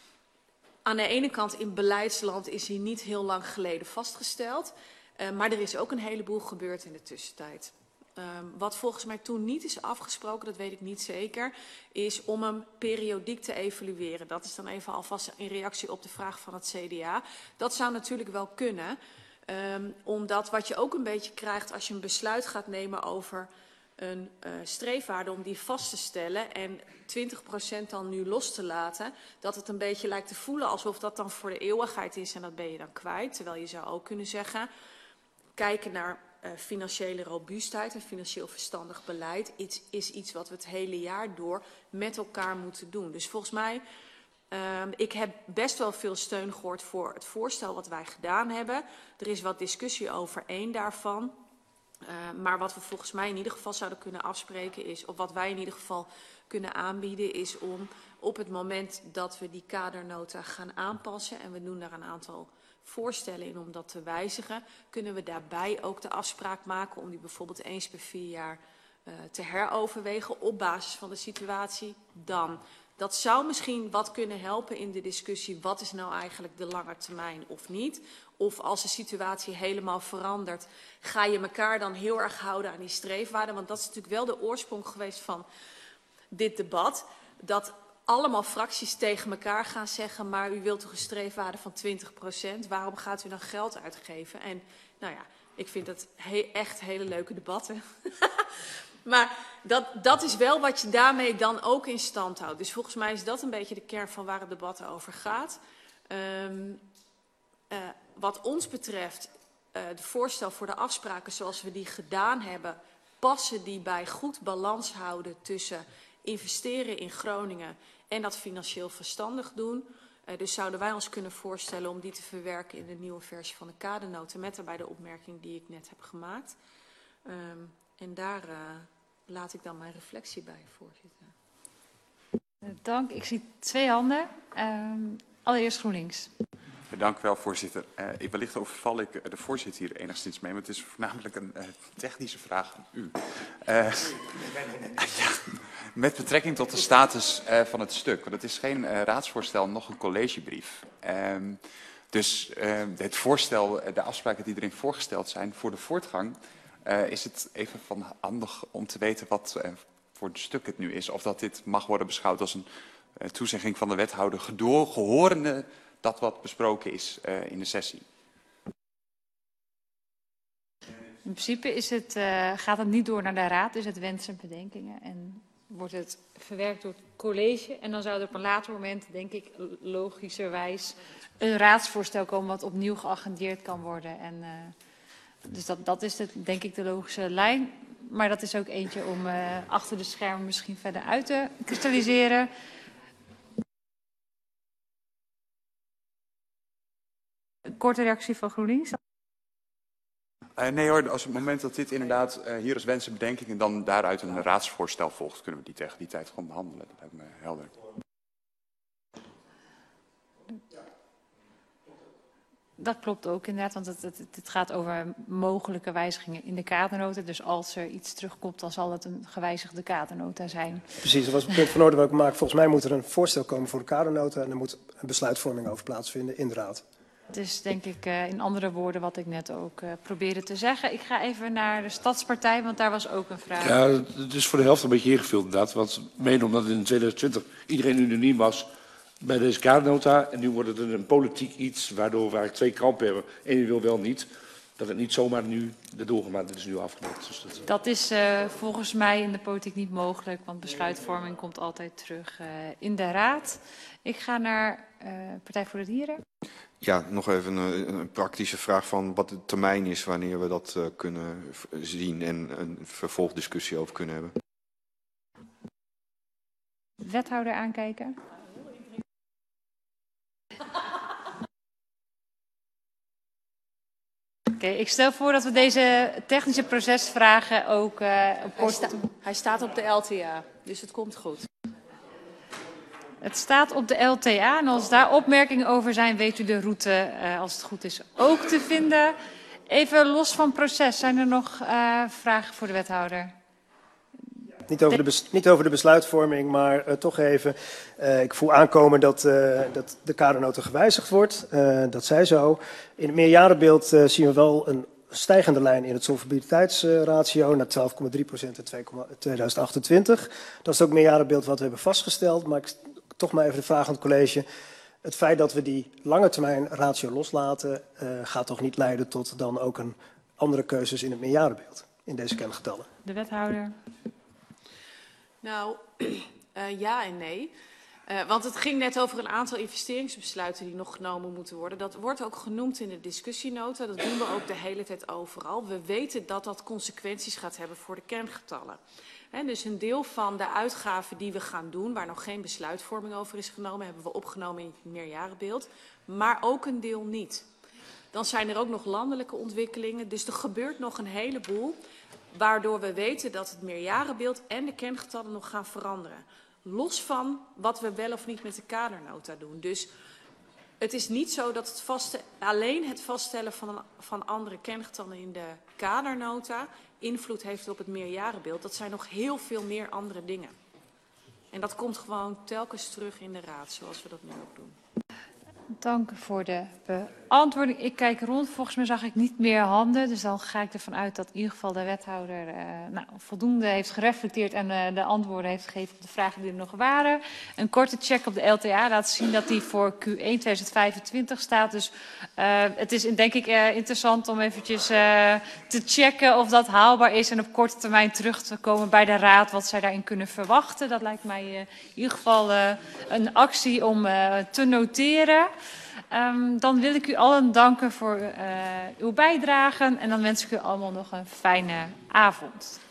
aan de ene kant in beleidsland is hij niet heel lang geleden vastgesteld. Uh, maar er is ook een heleboel gebeurd in de tussentijd. Um, wat volgens mij toen niet is afgesproken, dat weet ik niet zeker, is om hem periodiek te evalueren. Dat is dan even alvast in reactie op de vraag van het C D A. Dat zou natuurlijk wel kunnen, um, omdat wat je ook een beetje krijgt als je een besluit gaat nemen over een uh, streefwaarde om die vast te stellen en twintig procent dan nu los te laten, dat het een beetje lijkt te voelen alsof dat dan voor de eeuwigheid is en dat ben je dan kwijt. Terwijl je zou ook kunnen zeggen, kijken naar Uh, financiële robuustheid en financieel verstandig beleid iets, is iets wat we het hele jaar door met elkaar moeten doen. Dus volgens mij, uh, ik heb best wel veel steun gehoord voor het voorstel wat wij gedaan hebben. Er is wat discussie over één daarvan. Uh, maar wat we volgens mij in ieder geval zouden kunnen afspreken is, of wat wij in ieder geval kunnen aanbieden, is om op het moment dat we die kadernota gaan aanpassen, en we doen daar een aantal voorstellen in om dat te wijzigen, kunnen we daarbij ook de afspraak maken om die bijvoorbeeld eens per vier jaar uh, te heroverwegen op basis van de situatie dan. Dat zou misschien wat kunnen helpen in de discussie, wat is nou eigenlijk de lange termijn of niet. Of als de situatie helemaal verandert, ga je elkaar dan heel erg houden aan die streefwaarden. Want dat is natuurlijk wel de oorsprong geweest van dit debat, dat allemaal fracties tegen elkaar gaan zeggen, maar u wilt toch een streefwaarde van twintig procent, waarom gaat u dan geld uitgeven? En nou ja, ik vind dat he echt hele leuke debatten. Maar dat, dat is wel wat je daarmee dan ook in stand houdt. Dus volgens mij is dat een beetje de kern van waar het debat over gaat. Um, uh, wat ons betreft, uh, de voorstel voor de afspraken zoals we die gedaan hebben, passen die bij goed balans houden tussen investeren in Groningen en dat financieel verstandig doen. Uh, dus zouden wij ons kunnen voorstellen om die te verwerken in de nieuwe versie van de kadernota, met daarbij de opmerking die ik net heb gemaakt. Um, en daar uh, laat ik dan mijn reflectie bij, voorzitter. Dank. Ik zie twee handen. Um, allereerst GroenLinks. Dank u wel, voorzitter. Uh, wellicht overval ik de voorzitter hier enigszins mee, maar het is voornamelijk een uh, technische vraag aan u. Uh, ja, met betrekking tot de status uh, van het stuk, want het is geen uh, raadsvoorstel, nog een collegebrief. Uh, dus uh, het voorstel, de afspraken die erin voorgesteld zijn voor de voortgang, uh, is het even van handig om te weten wat uh, voor het stuk het nu is. Of dat dit mag worden beschouwd als een uh, toezegging van de wethouder gehorende dat wat besproken is uh, in de sessie. In principe is het, uh, gaat het niet door naar de raad, is het wensen en bedenkingen. En wordt het verwerkt door het college. En dan zou er op een later moment, denk ik, logischerwijs een raadsvoorstel komen wat opnieuw geagendeerd kan worden. En, uh, dus dat, dat is het, denk ik de logische lijn. Maar dat is ook eentje om uh, achter de schermen misschien verder uit te kristalliseren. Korte reactie van GroenLinks. Uh, nee hoor, als op het moment dat dit inderdaad uh, hier als wens en bedenking en dan daaruit een raadsvoorstel volgt, kunnen we die tegen die tijd gewoon behandelen. Dat lijkt me helder. Dat klopt ook inderdaad, want het, het, het gaat over mogelijke wijzigingen in de kadernota. Dus als er iets terugkomt, dan zal het een gewijzigde kadernota zijn. Precies, dat was het punt van orde wat ik maak. Volgens mij moet er een voorstel komen voor de kadernota en er moet een besluitvorming over plaatsvinden in de raad. Het is denk ik uh, in andere woorden wat ik net ook uh, probeerde te zeggen. Ik ga even naar de Stadspartij, want daar was ook een vraag. Ja, het is voor de helft een beetje ingevuld inderdaad. Want mede omdat in tweeduizend twintig iedereen unaniem was bij deze kadernota. En nu wordt het een politiek iets waardoor we eigenlijk twee kampen hebben. Eén wil wel niet. Dat het niet zomaar nu erdoor gaat, maar dit is nu afgerond. Dus dat... dat is uh, volgens mij in de politiek niet mogelijk, want besluitvorming komt altijd terug uh, in de raad. Ik ga naar uh, Partij voor de Dieren. Ja, nog even een, een praktische vraag van wat de termijn is wanneer we dat uh, kunnen zien en een vervolgdiscussie over kunnen hebben. Wethouder aankijken. Oké, okay, ik stel voor dat we deze technische procesvragen ook uh, op hij, sta hij staat op de L T A, dus het komt goed. Het staat op de L T A en als daar opmerkingen over zijn, weet u de route, uh, als het goed is, ook te vinden. Even los van proces, zijn er nog uh, vragen voor de wethouder? Niet over, de niet over de besluitvorming, maar uh, toch even. Uh, ik voel aankomen dat, uh, dat de kadernota gewijzigd wordt. Uh, dat zij zo. In het meerjarenbeeld uh, zien we wel een stijgende lijn in het solvabiliteitsratio naar twaalf komma drie procent in tweeduizend achtentwintig. Dat is ook het meerjarenbeeld wat we hebben vastgesteld. Maar ik, toch maar even de vraag aan het college. Het feit dat we die lange termijn ratio loslaten, uh, gaat toch niet leiden tot dan ook een andere keuzes in het meerjarenbeeld in deze kerngetallen? De wethouder. Nou, uh, ja en nee. Uh, want het ging net over een aantal investeringsbesluiten die nog genomen moeten worden. Dat wordt ook genoemd in de discussienota. Dat doen we ook de hele tijd overal. We weten dat dat consequenties gaat hebben voor de kerngetallen. He, dus een deel van de uitgaven die we gaan doen, waar nog geen besluitvorming over is genomen, hebben we opgenomen in het meerjarenbeeld. Maar ook een deel niet. Dan zijn er ook nog landelijke ontwikkelingen. Dus er gebeurt nog een heleboel, waardoor we weten dat het meerjarenbeeld en de kerngetallen nog gaan veranderen. Los van wat we wel of niet met de kadernota doen. Dus het is niet zo dat het vaste, alleen het vaststellen van, van andere kerngetallen in de kadernota invloed heeft op het meerjarenbeeld. Dat zijn nog heel veel meer andere dingen. En dat komt gewoon telkens terug in de raad, zoals we dat nu ook doen. Dank voor de beantwoording. Ik kijk rond. Volgens mij zag ik niet meer handen. Dus dan ga ik ervan uit dat in ieder geval de wethouder uh, nou, voldoende heeft gereflecteerd en uh, de antwoorden heeft gegeven op de vragen die er nog waren. Een korte check op de L T A laat zien dat die voor Q één tweeduizend vijfentwintig staat. Dus uh, het is denk ik uh, interessant om eventjes uh, te checken of dat haalbaar is en op korte termijn terug te komen bij de raad wat zij daarin kunnen verwachten. Dat lijkt mij uh, in ieder geval uh, een actie om uh, te noteren. Um, dan wil ik u allen danken voor uh, uw bijdrage en dan wens ik u allemaal nog een fijne avond.